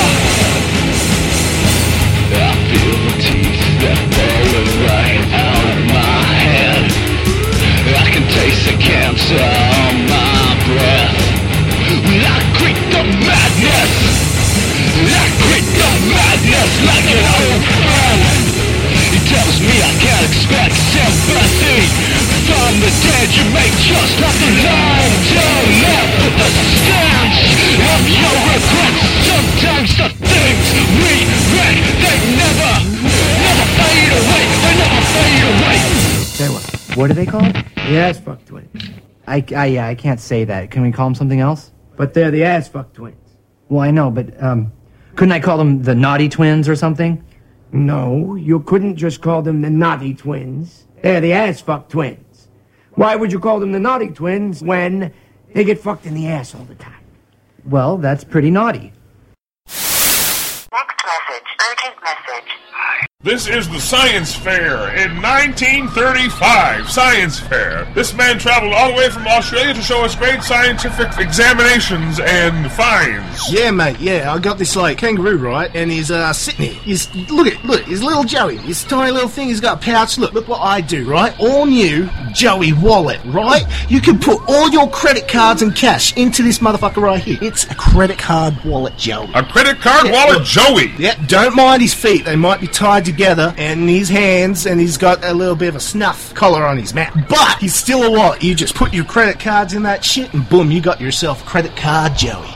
I feel the teeth that falling right out of my head. I can taste the cancer on my breath. I creep the madness. I creep the madness like an old friend. He tells me I can't expect sympathy from the dead. You may just have to learn to live with the stench of your regrets. Sometimes the things we wreck, they never, never fade away. They never fade away. Say what? What are they called? The ass fuck twins. I, I, yeah, I can't say that. Can we call them something else? But they're the ass fuck twins. Well, I know, but, um, couldn't I call them the naughty twins or something? No, you couldn't just call them the naughty twins. They're the ass fuck twins. Why would you call them the naughty twins when they get fucked in the ass all the time? Well, that's pretty naughty. This is the Science Fair in nineteen thirty-five. Science Fair. This man traveled all the way from Australia to show us great scientific examinations and finds. Yeah, mate, yeah. I got this, like, kangaroo, right? And he's, uh, sitting here. He's, look at, look, his little Joey. His tiny little thing, he's got a pouch. Look, look what I do, right? All new Joey wallet, right? You can put all your credit cards and cash into this motherfucker right here. It's a credit card wallet, Joey. A credit card Yeah, wallet, look. Joey. Yeah, don't mind his feet. They might be tied together, and his hands, and he's got a little bit of a snuff collar on his mouth. But he's still a wallet. You just put your credit cards in that shit, and boom, you got yourself a credit card, Joey.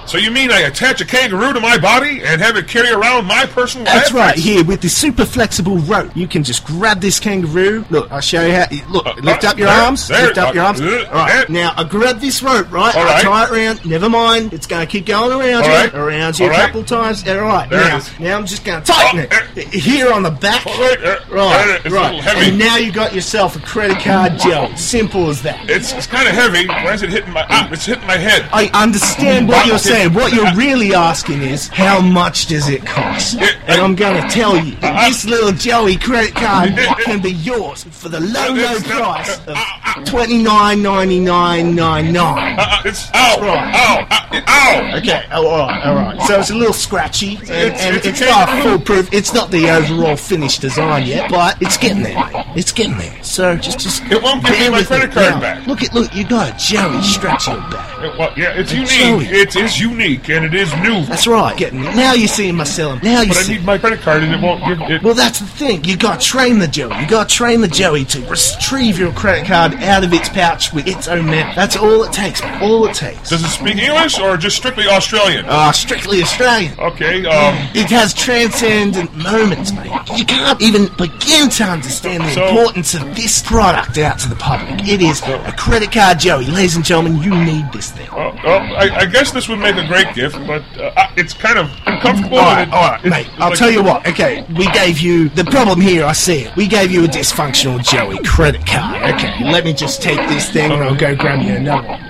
So you mean I attach a kangaroo to my body and have it carry around my personal life? That's right, here, with this super flexible rope, you can just grab this kangaroo. Look, I'll show you how. Look, Uh, lift uh, up your there, arms. there, lift up uh, your arms. uh, All right, uh, now I grab this rope, right? All I right. tie it around. Never mind, it's going to keep going around All you, right. around you All a right. couple times. All right, There it now, is. now I'm just going to tighten Oh, it here on the back. All right, uh, Right, it's a right. little heavy. And now you got yourself a credit card gel. Simple as that. It's it's kind of heavy. Why is it hitting my? Ah, it's hitting my head. I understand what you're saying. What you're really asking is, how much does it cost? And I'm going to tell you, that this little Joey credit card can be yours for the low, low price of twenty-nine ninety-nine ninety-nine. Uh, it's ow, Right. ow, ow, ow. Okay, oh, all right, all right. So it's a little scratchy, and, It's- and it's it's, a not kangaroo. foolproof. It's not the overall finished design yet, but it's getting there, mate. It's getting there. So just, just It won't give me bear my with credit it. card Now, back. Look at, look, you got a Joey strapped to your back. Uh, well, yeah, it's It's unique. Joey. It is unique and it is new. That's right. Getting it. Now you're seeing Marcellum. Now you But I see. need my credit card and it won't give it. Well, that's the thing. You got to train the Joey. You got to train the Joey to retrieve your credit card out of its pouch with its own mouth. That's all it takes, man. All it takes. Does it speak English or just strictly Australian? Ah, strictly Australian. Okay, um, It has transcendent moments, mate. You can't even begin to understand the So- importance of this product out to the public. It is a credit card Joey. Ladies and gentlemen, you need this thing. uh, uh, I, I guess this would make a great gift, but uh, uh, it's kind of uncomfortable. All and right, it- all right, it's- mate. it's I'll like- tell you what. Okay, we gave you the problem here. I see it. We gave you a dysfunctional Joey credit card. Okay, let me just take this thing and I'll go grab you another one.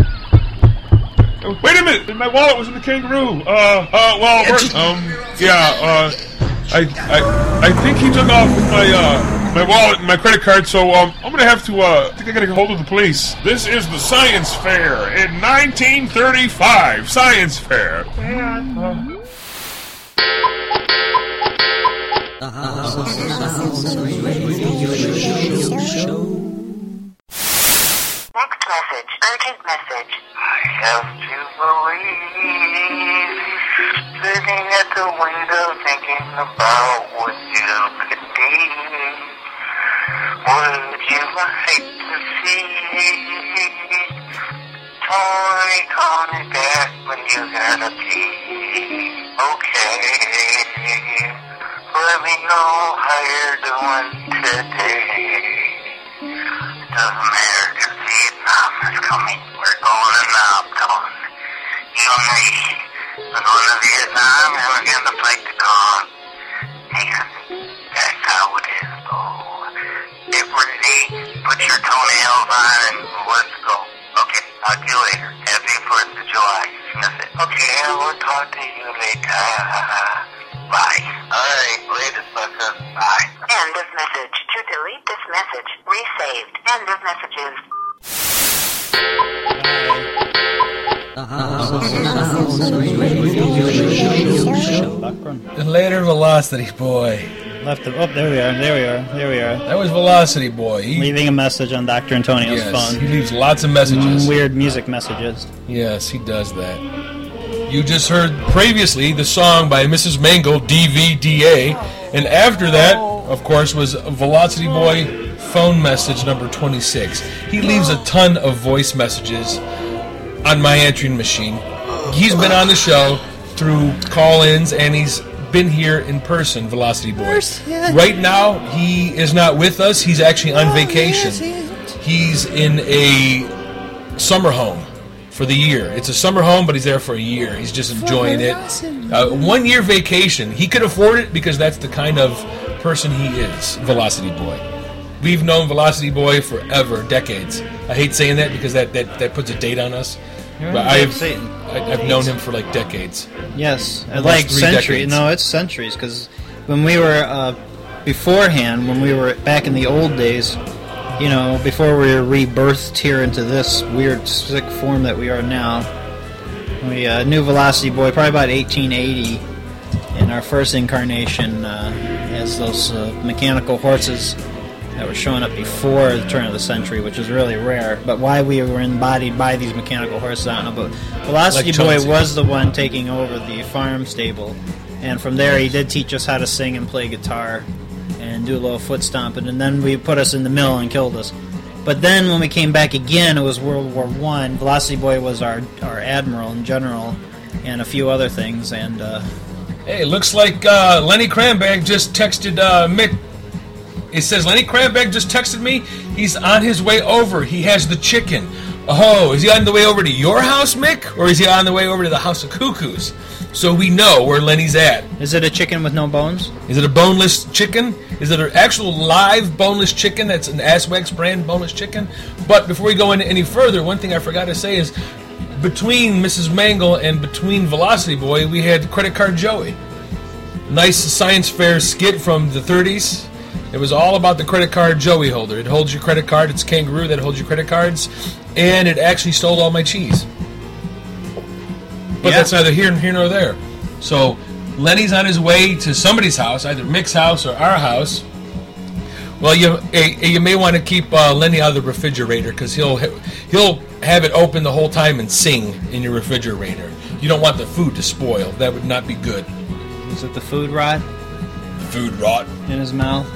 Wait a minute! My wallet was in the kangaroo. Uh, uh, well, Yeah, we're- just- um, yeah, uh, I, I, I think he took off with my, uh, my wallet and my credit card, so, um, I'm gonna have to, uh, I think I gotta get hold of the police. This is the Science Fair in nineteen thirty-five. Science Fair. Next message. Urgent message. I have to believe. Sitting at the window thinking about what you could be. Would you like to see? Tony, call me back when you gotta pee. Okay. Let me know how you're doing today. Doesn't matter if Vietnam is coming. We're going to Napton. You and me. We're going to Vietnam and we're going to fight the Kong. And that's how it is, though. Get ready, put your toenails on, and let's go. Okay, talk to you later. Happy fourth of July. Sniff it. Okay, I will talk to you later. Bye. Alright, later, sucker. Bye. End of message. To delete this message, resaved. End of messages. And later, Velocity Boy. Left the, oh, there we are, there we are, there we are. That was Velocity Boy. He, Leaving a message on Doctor Antonio's yes, phone. he leaves lots of messages. Weird music messages. Yes, he does that. You just heard previously the song by Missus Mangle, D V D A, and after that, of course, was Velocity Boy phone message number twenty-six. He leaves a ton of voice messages on my answering machine. He's been on the show through call-ins, and he's been here in person, Velocity Boy. Right now, he is not with us. He's actually on vacation. He's in a summer home for the year. It's a summer home, but he's there for a year. He's just enjoying it. Uh, one year vacation. He could afford it because that's the kind of person he is, Velocity Boy. We've known Velocity Boy forever, decades. I hate saying that because that, that, that puts a date on us. But I've, I- I've known him for like decades. Yes, Almost like three centuries. decades. No, it's centuries, because when we were, uh, beforehand, when we were back in the old days, you know, before we were rebirthed here into this weird, sick form that we are now, we uh, knew Velocity Boy probably about eighteen eighty in our first incarnation uh, as those uh, mechanical horses that were showing up before the turn of the century, which is really rare. But why we were embodied by these mechanical horses, I don't know. But Velocity Like Boy Chauncey. was the one taking over the farm stable. And from there, he did teach us how to sing and play guitar and do a little foot stomping. And then we put us in the mill and killed us. But then when we came back again, it was World War One. Velocity Boy was our, our admiral and general. and a few other things. And uh, hey, looks like uh, Lenny Cranbag just texted uh, Mick. It says Lenny Cranbag just texted me. He's on his way over. He has the chicken. Oh, is he on the way over to your house, Mick? Or is he on the way over to the House of Cuckoos? So we know where Lenny's at. Is it a chicken with no bones? Is it a boneless chicken? Is it an actual live boneless chicken that's an Asswax brand boneless chicken? But before we go into any further, one thing I forgot to say is between Missus Mangle and between Velocity Boy, we had Credit Card Joey. Nice science fair skit from the thirties. It was all about the credit card Joey holder. It holds your credit card. It's Kangaroo that holds your credit cards. And it actually stole all my cheese. But Yeah. that's neither here, here nor there. So Lenny's on his way to somebody's house, either Mick's house or our house. Well, you eh, you may want to keep uh, Lenny out of the refrigerator because he'll he'll have it open the whole time and sing in your refrigerator. You don't want the food to spoil. That would not be good. Is it the food rot? Food rot in his mouth.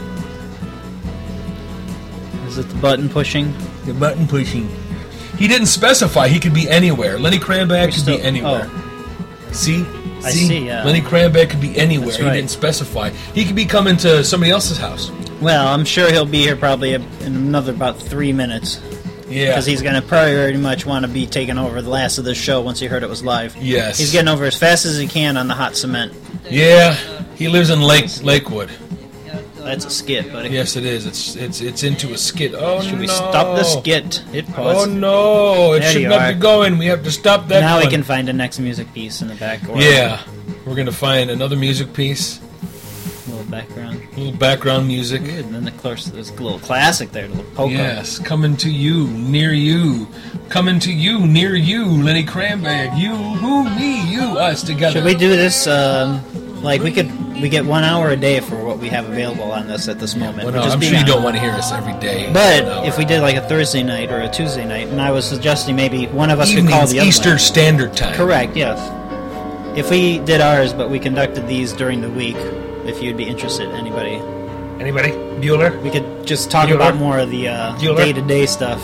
Is it the button pushing? The button pushing. He didn't specify. He could be anywhere. Lenny Cranbag could be anywhere. See? I see? see, yeah. Lenny Cranbag could be anywhere. That's He right. didn't specify. He could be coming to somebody else's house. Well, I'm sure he'll be here probably in another about three minutes. Yeah. Because he's going to pretty much want to be taking over the last of this show once he heard it was live. Yes. He's getting over as fast as he can on the hot cement. Yeah. He lives in Lake Lakewood. That's a skit, buddy. Yes, it is. It's it's it's into a skit. Oh Should no! we stop the skit? Hit pause. Oh no! It There should you not are. be going. We have to stop that. Now one. we can find the next music piece in the back. Or Yeah, we're gonna find another music piece. A little background. A little background music. Good. And then of course there's a little classic there, a little polka. Yes, coming to you, near you, coming to you, near you, Lenny Cranbag. You, who, me, you, us together. Should we do this? Um, like we could, we get one hour a day for what we have available on this at this moment. Well, We're no, just I'm being sure you honest. don't want to hear us every day. But One hour. if we did like a Thursday night or a Tuesday night, and I was suggesting maybe one of us could call Evenings, the other Eastern one. Standard Time. Correct. Yes. If we did ours, but we conducted these during the week, if you'd be interested, anybody. Anybody? Bueller? We could just talk Bueller? about more of the uh, Bueller? day-to-day stuff.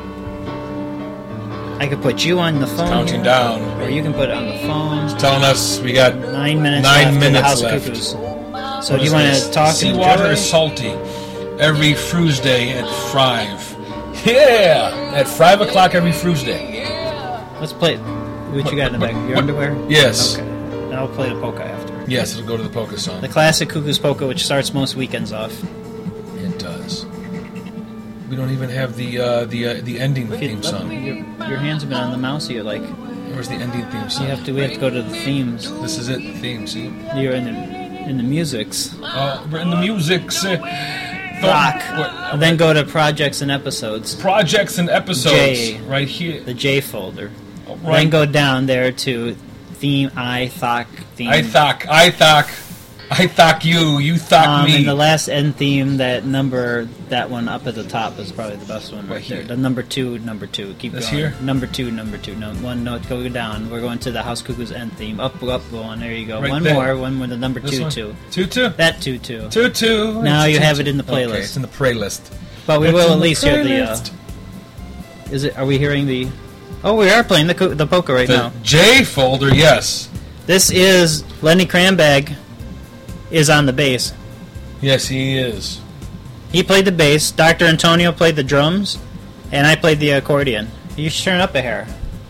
I could put you on the phone. counting here, down. Or you can put it on the phone. It's telling us we got Nine minutes nine left minutes to the House left. of Cuckoos. So What do you is want this? to talk? and Seawater enjoy? is salty. Every Fruesday at five. Yeah, at five o'clock every Fruesday. Let's play. What you got in the back? Your what- underwear? Yes. Okay. And I'll play the polka after. Yes, it'll go to the polka song. The classic Cuckoo's Polka, which starts most weekends off. It does. We don't even have the uh, the uh, the ending theme song. Your, your hands have been on the mouse. You're like. Where's the ending theme song? You have to. We have to go to the themes. This is it. The theme. See. You're in the in the musics. Uh, we're in the musics. Uh, Rock. what- And then go to projects and episodes. Projects and episodes. J. Right here. The J folder. right. Then go down there to theme. I thought theme. I thought. I thought. I thought you. You thought Um, me. and the last end theme, that number, that one up at the top is probably the best one right, Right there. here. The number two, number two. Keep This going. here? Number two, number two. No, one note, go down. We're going to the House Cuckoo's end theme. Up, up, go on. There you go. Right one there. more. One with the number This two, one? two. Two, two? That two, two. Two, two. Now It's you two, have two. it in the playlist. Okay, it's in the playlist. But we It's will in at the least hear the. Uh, playlist. is it? Are we hearing the? Oh, we are playing the co- the polka right The now. J folder, yes. This is Lenny Cranbag. Is on the bass. Yes, he is. He played the bass. Doctor Antonio played the drums, and I played the accordion. You should turn up a hair.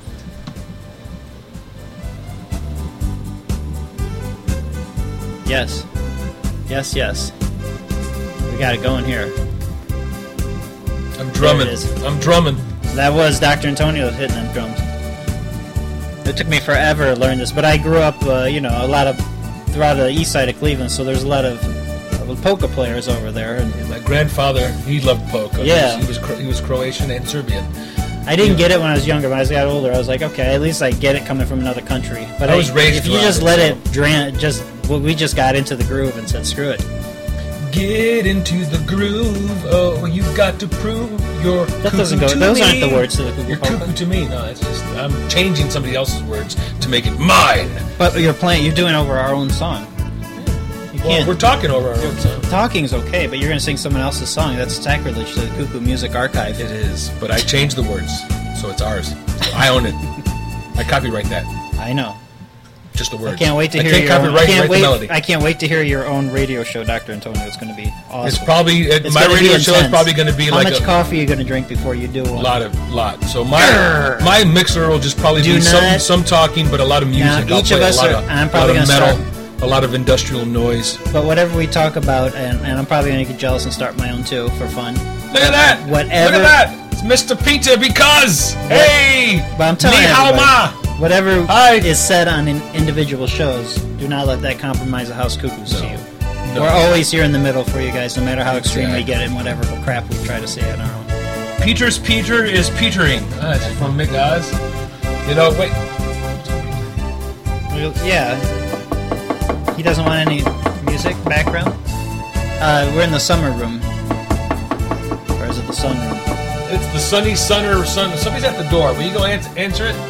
Yes. Yes, yes. We got it going here. I'm drumming. There it is. I'm drumming. That was Doctor Antonio hitting them drums. It took me forever to learn this, but I grew up, uh, you know, a lot of throughout the east side of Cleveland, so there's a lot of, of polka players over there. And My grandfather, he loved polka. Yeah. He was, he was, Cro- he was Croatian and Serbian. I didn't get it when I was younger, but as I got older, I was like, okay, at least I get it coming from another country. But I was raised if you around just it, let so- it drain, just well, we just got into the groove and said, screw it. Get into the groove. Oh, you got to prove you're That cuckoo doesn't go. to Those me. aren't the words to the cuckoo You're polka. cuckoo to me. No, it's just I'm changing somebody else's words to make it mine. But you're playing. You're doing over our own song. You Well, can't. we're talking over our own song. Talking's okay, but you're going to sing someone else's song. That's sacrilege to the Cuckoo Music Archive. It is, but I changed the words, so it's ours. I own it. I copyright that. I know. just the words. I can't wait to I hear can't your own, copyright I can't write wait, the melody. I can't wait to hear your own radio show, Doctor Antonio. It's going to be awesome. It's probably it, It's my gonna be radio show is intense. probably going to be How like much a coffee are you going to drink before you do one? lot of lot. So my my mixer will just probably Do be some not- some talking, but a lot of music. Now, I'll each of play us a lot are- of, I'm probably lot of gonna metal, start- a lot of industrial noise. But whatever we talk about, and, and I'm probably going to get jealous and start my own too for fun. Look at that! Whatever. Look at that! It's Mister Peter because hey, But I'm telling ni you, hao ma. whatever is said on in individual shows, do not let that compromise the House Cuckoos to you. No. We're always here in the middle for you guys, no matter how extreme we get in whatever crap we try to say on our own. Peter's Peter is Petering. Ah, it's from Mick Oz. You know, wait. Well, yeah. He doesn't want any music background. Uh, we're in the summer room, or is it the sun room? It's the sunny sunner sun. Somebody's at the door. Will you go answer, answer it?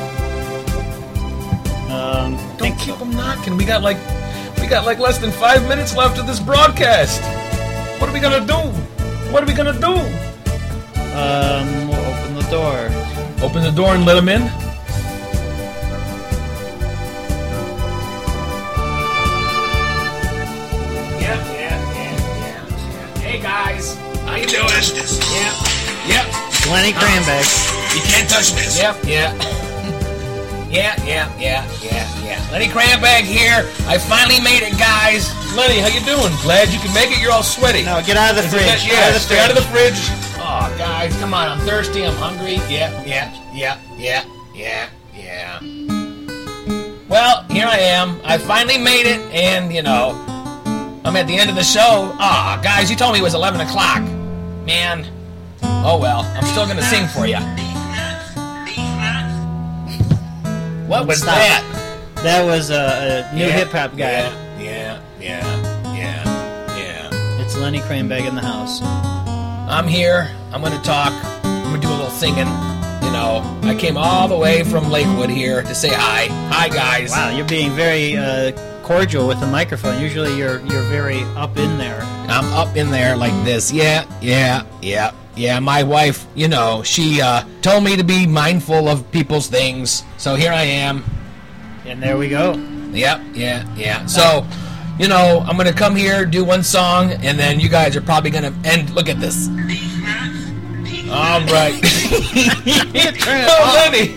Um, Don't keep them knocking. We got like, we got like less than five minutes left of this broadcast. What are we gonna do? What are we gonna do? Um, we'll open the door. Open the door and let them in. Yep, yeah, yeah, yeah. Hey guys, how you doing? Yep, yep. Lenny Cranbag. You can't touch this. Yep, yeah. Yeah, yeah, yeah, yeah, yeah. Lenny Cranbag here. I finally made it, guys. Lenny, how you doing? Glad you can make it. You're all sweaty. No, get out of the Is fridge. that- Get yeah, out of the stay out of the fridge. Oh, guys, come on. I'm thirsty. I'm hungry. Yeah, yeah, yeah, yeah, yeah, yeah. Well, here I am. I finally made it, and, you know, I'm at the end of the show. Aw, guys, you told me it was eleven o'clock. Man. Oh, well. I'm still going to sing for you. What was Stop. that? That was a, a new Yeah, hip hop guy. Yeah, yeah, yeah, yeah, yeah. It's Lenny Cranbag in the house. I'm here. I'm going to talk. I'm going to do a little singing. You know, I came all the way from Lakewood here to say hi. Hi, guys. Wow, you're being very uh, cordial with the microphone. Usually you're you're very up in there. I'm up in there like this. Yeah, yeah, yeah, yeah. My wife, you know, she uh, told me to be mindful of people's things. So here I am. And there we go. Yep, yeah, yeah. So, you know, I'm going to come here, do one song, and then you guys are probably going to end. Look at this. All right. Oh, Lenny.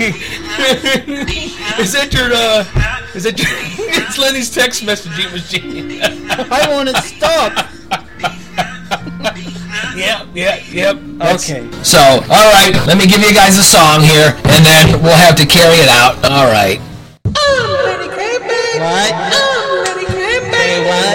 Is that your, uh, is that your, it's Lenny's text messaging machine. Why won't it stop? Yep, yep, yep. Okay. So, all right, let me give you guys a song here, and then we'll have to carry it out. All right. What? Say what?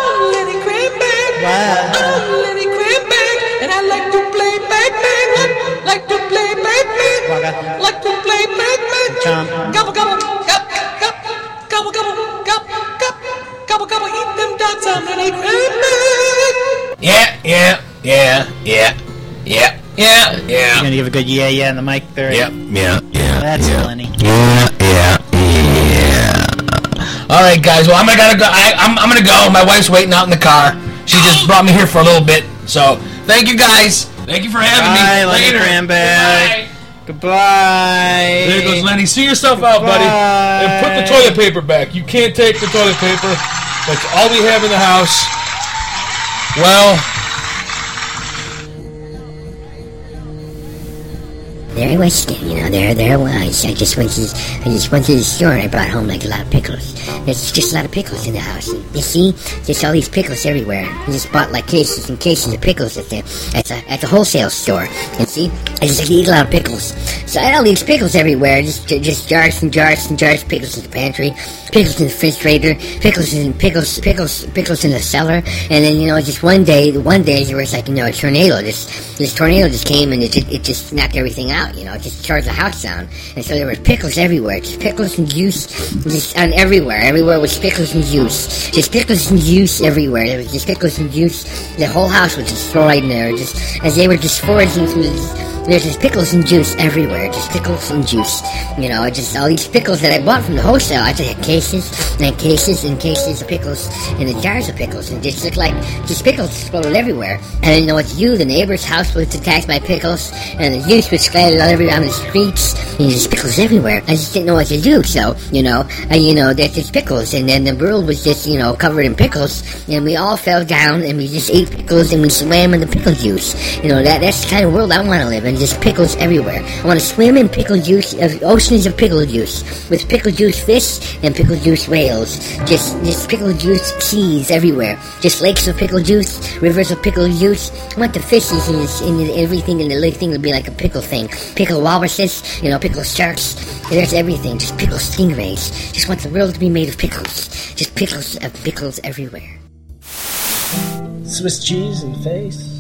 What? And I like to play back, like to play back, like to play back, gobble, gobble, gobble, gobble, gobble, gobble, gobble, gobble, eat them dots, I'm Lenny Cranbag. Yeah, yeah, yeah, yeah, yeah, yeah, You're yeah. gonna give a good yeah yeah in the mic there. Yep, yeah, yeah. That's yeah. Lenny. Yeah, yeah, yeah. All right, guys. Well, I'm gonna gotta go. I, I'm, I'm gonna go. My wife's waiting out in the car. She just brought me here for a little bit. So, thank you, guys. Thank you for having Bye, me. Lenny Later. Cranbag. Goodbye. There goes Lenny. See yourself out, buddy. And put the toilet paper back. You can't take the toilet paper. That's all we have in the house. Well, There I was standing, you know, there, there I was. I just went to, I just went to the store and I brought home like a lot of pickles. There's just a lot of pickles in the house. And you see, just all these pickles everywhere. I just bought like cases and cases of pickles at the, at the, at the wholesale store. And see, I just like, eat a lot of pickles. So I had all these pickles everywhere, just, just jars and jars and jars of pickles in the pantry, pickles in the refrigerator, pickles in, pickles, pickles, pickles in the cellar. And then, you know, just one day, one day there was like, you know, a tornado. This, this tornado just came and it just, it just knocked everything out. You know, it just tore the house down. And so there were pickles everywhere. Just pickles and juice just on everywhere. Everywhere was pickles and juice. Just pickles and juice everywhere. There was just pickles and juice. The whole house was destroyed in there. Just as they were just foraging through the, there's just pickles and juice everywhere. Just pickles and juice. You know, just all these pickles that I bought from the wholesale. I just had cases and cases and cases of pickles and the jars of pickles. And just looked like just pickles exploded everywhere. And I didn't know what to do. The neighbor's house was attacked by pickles. And the juice was scattered all around the streets. And there's pickles everywhere. I just didn't know what to do. So, you know, I, you know, there's just pickles. And then the world was just, you know, covered in pickles. And we all fell down and we just ate pickles and we swam in the pickle juice. You know, that that's the kind of world I want to live in. Just pickles everywhere. I want to swim in pickle juice, of oceans of pickle juice, with pickle juice fish and pickle juice whales. Just, just pickle juice seas everywhere. Just lakes of pickle juice, rivers of pickle juice. I want the fishes and, and everything in the lake thing to be like a pickle thing. Pickle walruses, you know, pickle sharks. There's everything. Just pickle stingrays. Just want the world to be made of pickles. Just pickles of pickles everywhere. Swiss cheese in the face.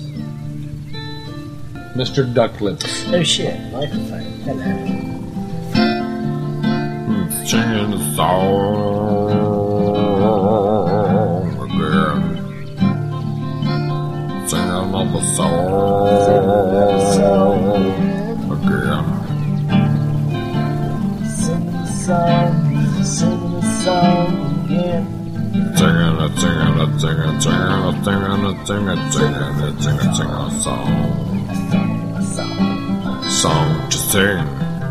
Mister Duck Lips. Oh shit, microphone. Hello. Singing the song again. Singing another song again. Singing the song, singing the song again. Singing it, singing it, singing it, singing it, singing it, singing it, singing it, singing it, singing a song. Song to sing.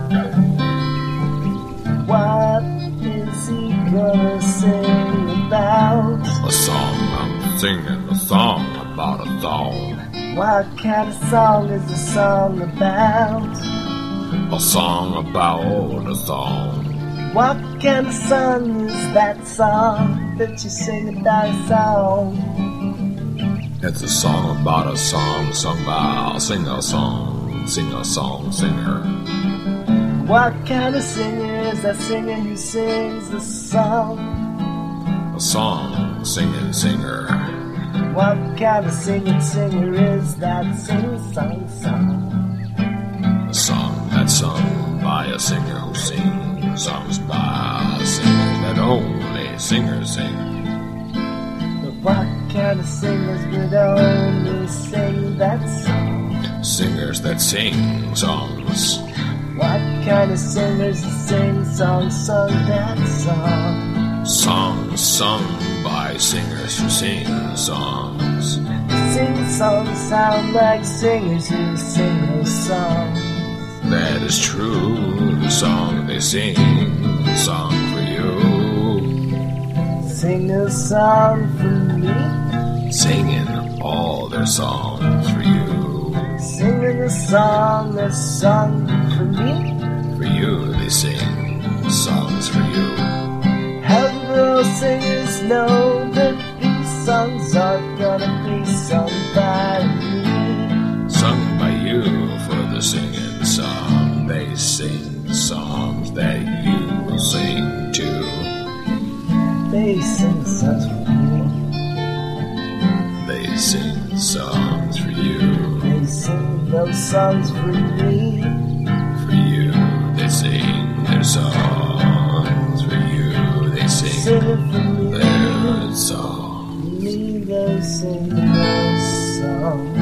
What is he gonna sing about? A song I'm singing, a song about a song. What kind of song is the song about? A song about a song. What kind of song is that song that you sing about a song? It's a song about a song sung by a singer song, singer song singer. What kind of singer is that singer who sings the song? A song singing singer. What kind of singing singer is that sing song song? A song that's sung by a singer who sings songs by singers that only singers sing. But what kind of singers would only sing that song? Singers that sing songs. What kind of singers that sing songs sung that song? Songs sung by singers who sing songs. Sing songs sound like singers who sing those songs. That is true, the song they sing, song for you. Sing a song for me. Singing all their songs for you. Singing a song that's sung for me. For you they sing songs for you. How do those singers know that these songs are gonna be sung by me? Sung by you for the singing song. They sing songs that you will sing too. They sing songs for me. They sing songs for you. They sing those songs for me. For you, they sing their songs. For you, they sing, sing it for me. Their songs. Me, they sing those songs.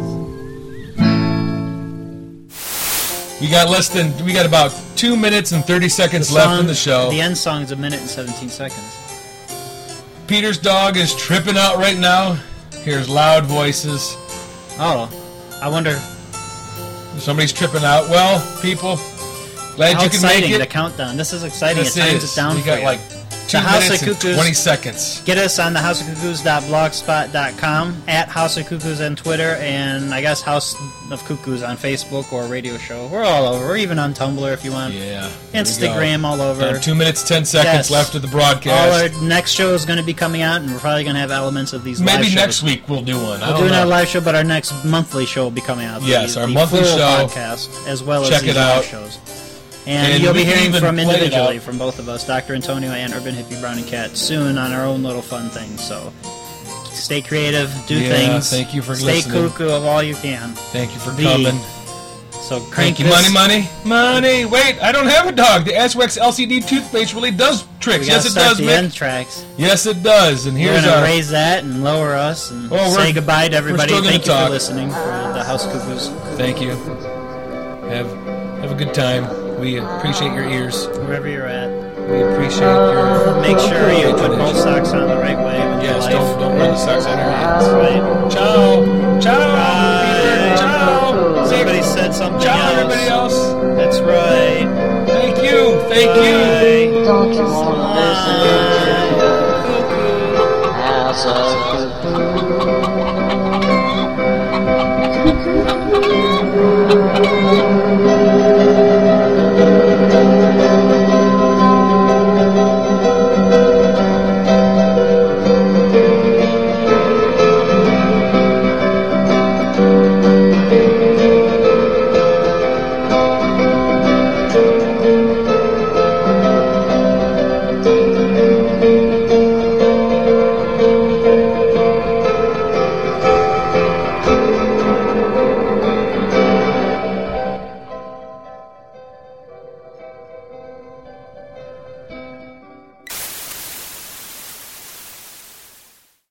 We got less than, we got about two minutes and thirty seconds The left song- in the show. The end song's a minute and seventeen seconds. Peter's dog is tripping out right now. Hears loud voices. Oh, I wonder. Somebody's tripping out. Well, people, glad How you can exciting, make it. the countdown. This is exciting. This it times is. it down We for got you. like two The House minutes of and Cuckoos. twenty seconds. Get us on the house of cuckoos dot blogspot dot com, at House of Cuckoos on Twitter, and I guess House of Cuckoos on Facebook or Radio Show. We're all over. We're even on Tumblr if you want. Yeah. Instagram all over. Uh, two minutes, ten seconds Yes. left of the All broadcast. our next show is going to be coming out, and we're probably going to have elements of these live Maybe shows. next week we'll do one. I We'll don't do know. another live show, but our next monthly show will be coming out. Yes, the, our the monthly full show. podcast, as well Check as these it live out. shows. And, And you'll we be can hearing even from play it individually out. from both of us, Doctor Antonio and Urban Hippie Brown and Cat, soon on our own little fun thing. So stay creative, do Yeah, things. thank you for stay listening. cuckoo of all you can. Thank you for Be. coming. So Thank crank you. this. Money, money, money. Wait, I don't have a dog. The Aswax L C D toothpaste really does tricks. We gotta Yes, it start does, the Mick. end tracks. Yes, it does. And We're here's gonna our. raise that and lower us and Oh, we're- say goodbye to we're everybody. still gonna Thank you talk. for listening for the House Cuckoos. Thank you. Have have a good time. We appreciate your ears. Wherever you're at. We appreciate your. Make sure you put both socks on the right way. With Yes, your life. don't don't wear the socks on your hands. Right. Ciao. Ciao. Peter. Ciao. Somebody said something Ciao, else. everybody else. That's right. Thank you. Thank Bye. you. Don't you wanna listen to the house of cuckoo?